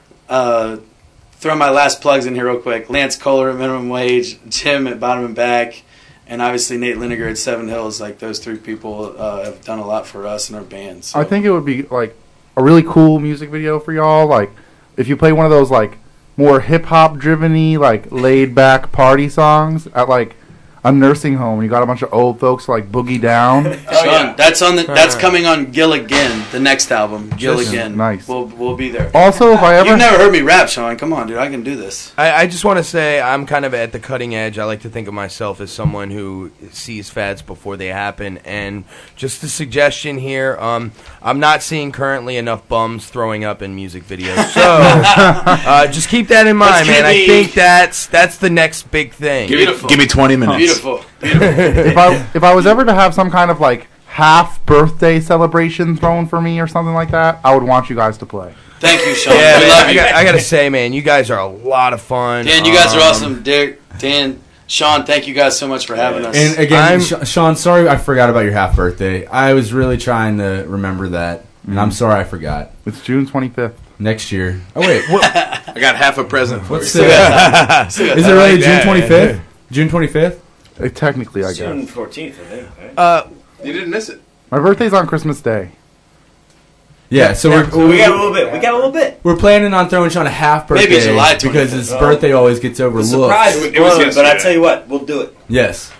throw my last plugs in here real quick. Lance Kohler at Minimum Wage, Jim at Bottom and Back, and obviously Nate Liniger at Seven Hills. Like those 3 people have done a lot for us and our band. So. I think it would be like a really cool music video for y'all. Like if you play one of those like more hip hop driven-y, like laid back party songs at like a nursing home. You got a bunch of old folks like boogie down. Sean, that's coming on Gill Again, the next album. Gill Again. Nice. We'll be there. Also, if I ever you've never heard me rap, Sean. Come on, dude. I can do this. I just want to say I'm kind of at the cutting edge. I like to think of myself as someone who sees fads before they happen. And just a suggestion here: I'm not seeing currently enough bums throwing up in music videos. So just keep that in mind, man. I think that's the next big thing. Give me 20 minutes. Beautiful. if I was ever to have some kind of like half birthday celebration thrown for me or something like that, I would want you guys to play. Thank you, Sean. Yeah, we love you. I gotta say, man, you guys are a lot of fun. Dan, you guys are awesome. Derek, Dan, Sean, thank you guys so much for having us. And again, Sean, sorry I forgot about your half birthday. I was really trying to remember that, and I'm sorry I forgot. It's June 25th. Next year. Oh, wait. I got half a present for you. Is it really June 25th? June 25th? Technically, I guess. June 14th, I think. Right? You didn't miss it. My birthday's on Christmas Day. Yeah, so we got a little bit. We got a little bit. We're planning on throwing Sean a half birthday. Maybe July 25th. Because his birthday always gets overlooked. Surprise! It was but I tell you what, we'll do it. Yes.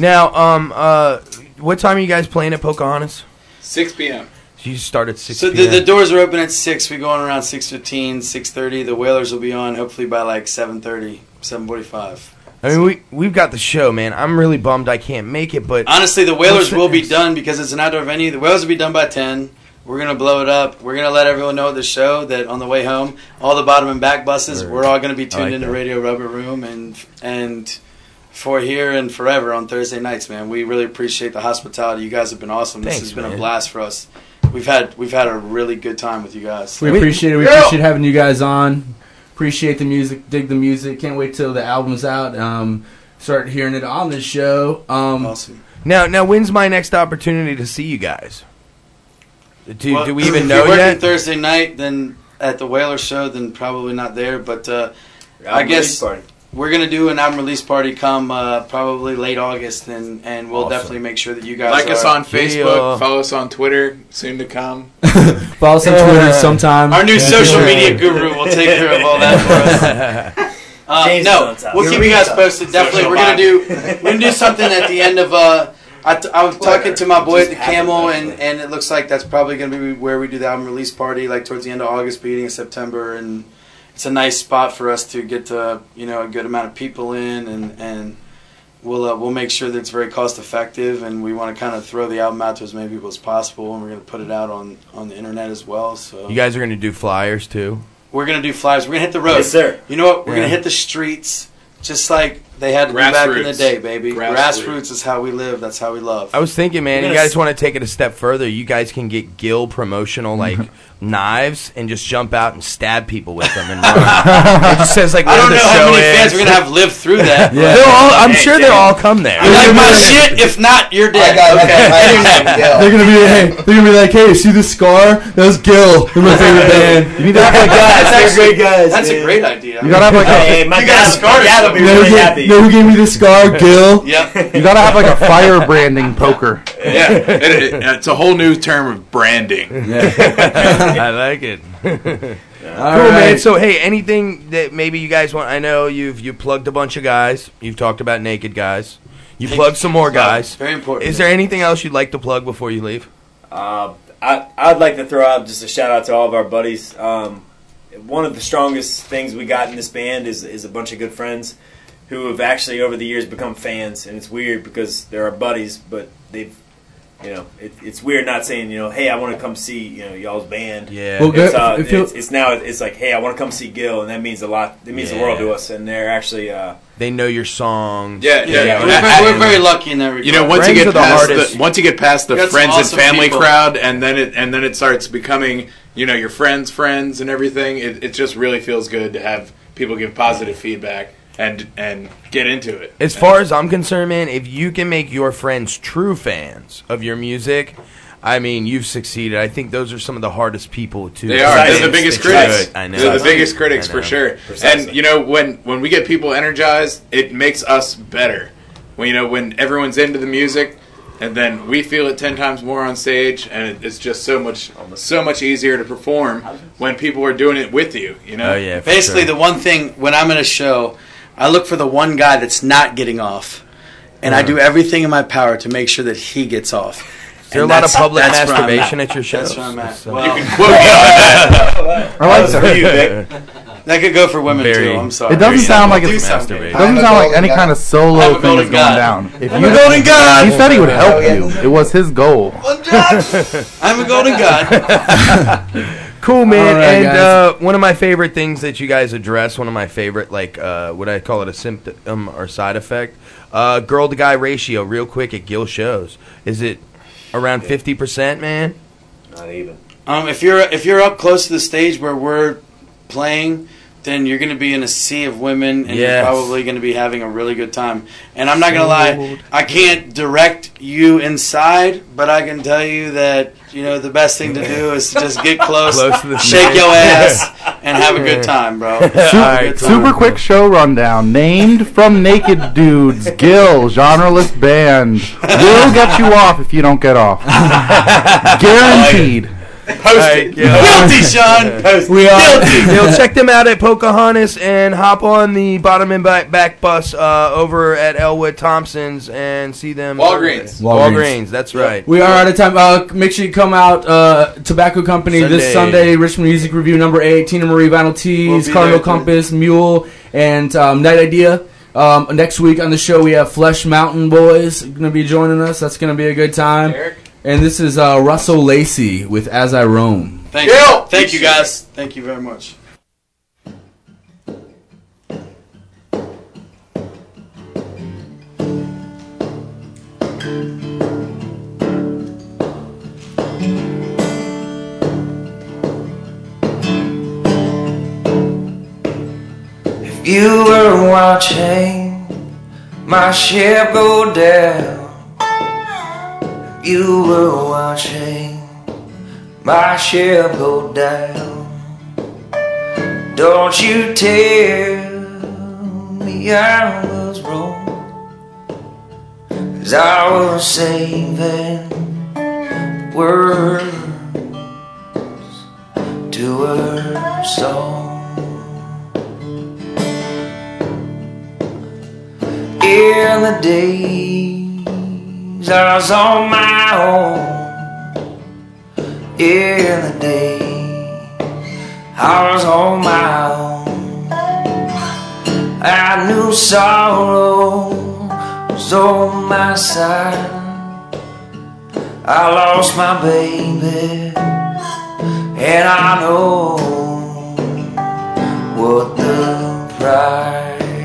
Now, what time are you guys playing at Pocahontas? 6 p.m. You start at 6 So p.m. the doors are open at 6. We go on around 6:15, 6:30. The Wailers will be on hopefully by like 7:30, 7:45. I mean, we've got the show, man. I'm really bummed I can't make it, but honestly, the Wailers will be done because it's an outdoor venue. The Wailers will be done by 10. We're gonna blow it up. We're gonna let everyone know at the show that on the way home, all the Bottom and Back buses, we're all gonna be tuned into Radio Rubber Room and for here and forever on Thursday nights, man. We really appreciate the hospitality. You guys have been awesome. Thanks, this has been man. a blast for us. We've had a really good time with you guys. We appreciate it. We appreciate having you guys on. Appreciate the music. Dig the music. Can't wait till the album's out. Start hearing it on this show. Awesome. Now, when's my next opportunity to see you guys? Do we even if know you're working yet? Thursday night, then at the Whaler show, then probably not there. But I guess we're gonna do an album release party come probably late August, and we'll definitely make sure that you guys like us on Facebook, follow us on Twitter, soon to come. Follow us on Twitter sometime. Our new social media guru will take care of all that for us. No, we'll keep you guys posted. Definitely, we're gonna do something at the end of. I was talking to my boy at the Camel, and it looks like that's probably gonna be where we do the album release party, like towards the end of August, beginning of September, and it's a nice spot for us to get to a good amount of people in, and we'll make sure that it's very cost effective, and we want to kind of throw the album out to as many people as possible, and we're gonna put it out on the internet as well. So You guys are going to do flyers too? we're going to do flyers. We're going to hit the road. Yes, sir. You know what? We're Yeah. going to hit the streets just like they had to do back in the day, baby. Grassroots is how we live. That's how we love. I was thinking, man, you guys want to take it a step further. You guys can get Gill promotional, knives and just jump out and stab people with them. And run. It just says, I don't know how many fans we're going to have live through that. Yeah. I'm sure they'll all come there. You like my shit? If not, you're dead. They're gonna be like, hey, see this scar? That's Gil. They're my favorite band. You need to have like That's They're great guys. That's a dude. great idea. You gotta have like Hey, my You got a scar. dad will be You know really who happy. gave- know who gave me this scar? Gil. Yep. You gotta have like a fire branding poker. Yeah, it's a whole new term of branding. I like it. Cool, man. So, hey, anything that maybe you guys want? I know you plugged a bunch of guys. You've talked about naked guys. You plugged some more guys. Very important. Is there anything else you'd like to plug before you leave? I'd like to throw out just a shout out to all of our buddies. One of the strongest things we got in this band is a bunch of good friends who have actually over the years become fans, and it's weird because they're our buddies, but they've, it's weird not saying, hey, I want to come see, y'all's band. Yeah. Well, It's now it's like, hey, I want to come see Gil, and that means a lot. It means the world to us, and they're actually. They know your songs. Yeah. We're very lucky in that regard. Once Friends you are get the past the That's friends awesome and family people. crowd, and then it starts becoming your friends' friends and everything. It just really feels good to have people give positive feedback and get into it. As far as I'm concerned, man, if you can make your friends true fans of your music, I mean, you've succeeded. I think those are some of the hardest people to. They are. They're the biggest critics. I know. They're the biggest critics for sure. Precisely. And when we get people energized, it makes us better. When everyone's into the music, and then we feel it 10 times more on stage, and it's just so much easier to perform when people are doing it with you. Oh yeah. Basically, the one thing when I'm in a show, I look for the one guy that's not getting off, and I do everything in my power to make sure that he gets off. Is there a lot of public masturbation at your shows? That's where I'm at. So- Well, You can quote me on that. I like that. That could go for women Very. too. I'm sorry. It doesn't sound like Do it's something. it doesn't sound like any kind of solo I'm a thing golden is going god. down. If I'm a golden god. He said he would help you. It was his goal. I'm a golden god. Cool, man. All right, and guys. one of my favorite things that you guys address, one of my favorite, would I call it a symptom or side effect? Girl to guy ratio, real quick at Gil shows. Is it around 50%, man? Not even. If you're up close to the stage where we're playing, then you're going to be in a sea of women, and Yes. you're probably going to be having a really good time. And I'm not going to lie, I can't direct you inside, but I can tell you that the best thing to do is to just get close Close to the shake stage. your ass, and have a good time, bro. Have a good time. Super quick show rundown. Named from Naked Dudes, Gil, genreless band. Will get you off if you don't get off. Guaranteed. Post it. Guilty, Sean. We are. Gil, check them out at Pocahontas and hop on the bottom and back bus over at Elwood Thompson's and see them. Walgreens. Walgreens, that's right. We are out of time. Make sure you come out. Tobacco Company this Sunday. Richmond Music Review number 8. Tina Marie Vinyl Tees, We'll be Cardinal there, Compass, Mule, and Night Idea. Next week on the show we have Flesh Mountain Boys going to be joining us. That's going to be a good time. Eric. And this is Russell Lacey with As I Roam. Thank you. Thank you, guys. Thank you very much. If you were watching my ship go down, You were watching my ship go down. Don't you tell me I was wrong, 'cause I was saving words to her song. In the days I was on my own, in the days I was on my own, I knew sorrow was on my side. I lost my baby, and I know what the price.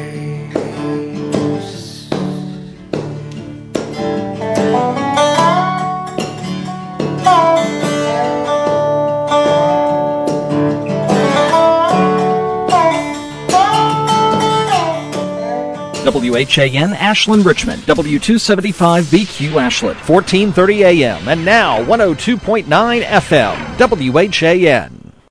WHAN Ashland Richmond, W275BQ Ashland, 1430 AM, and now 102.9 FM, WHAN.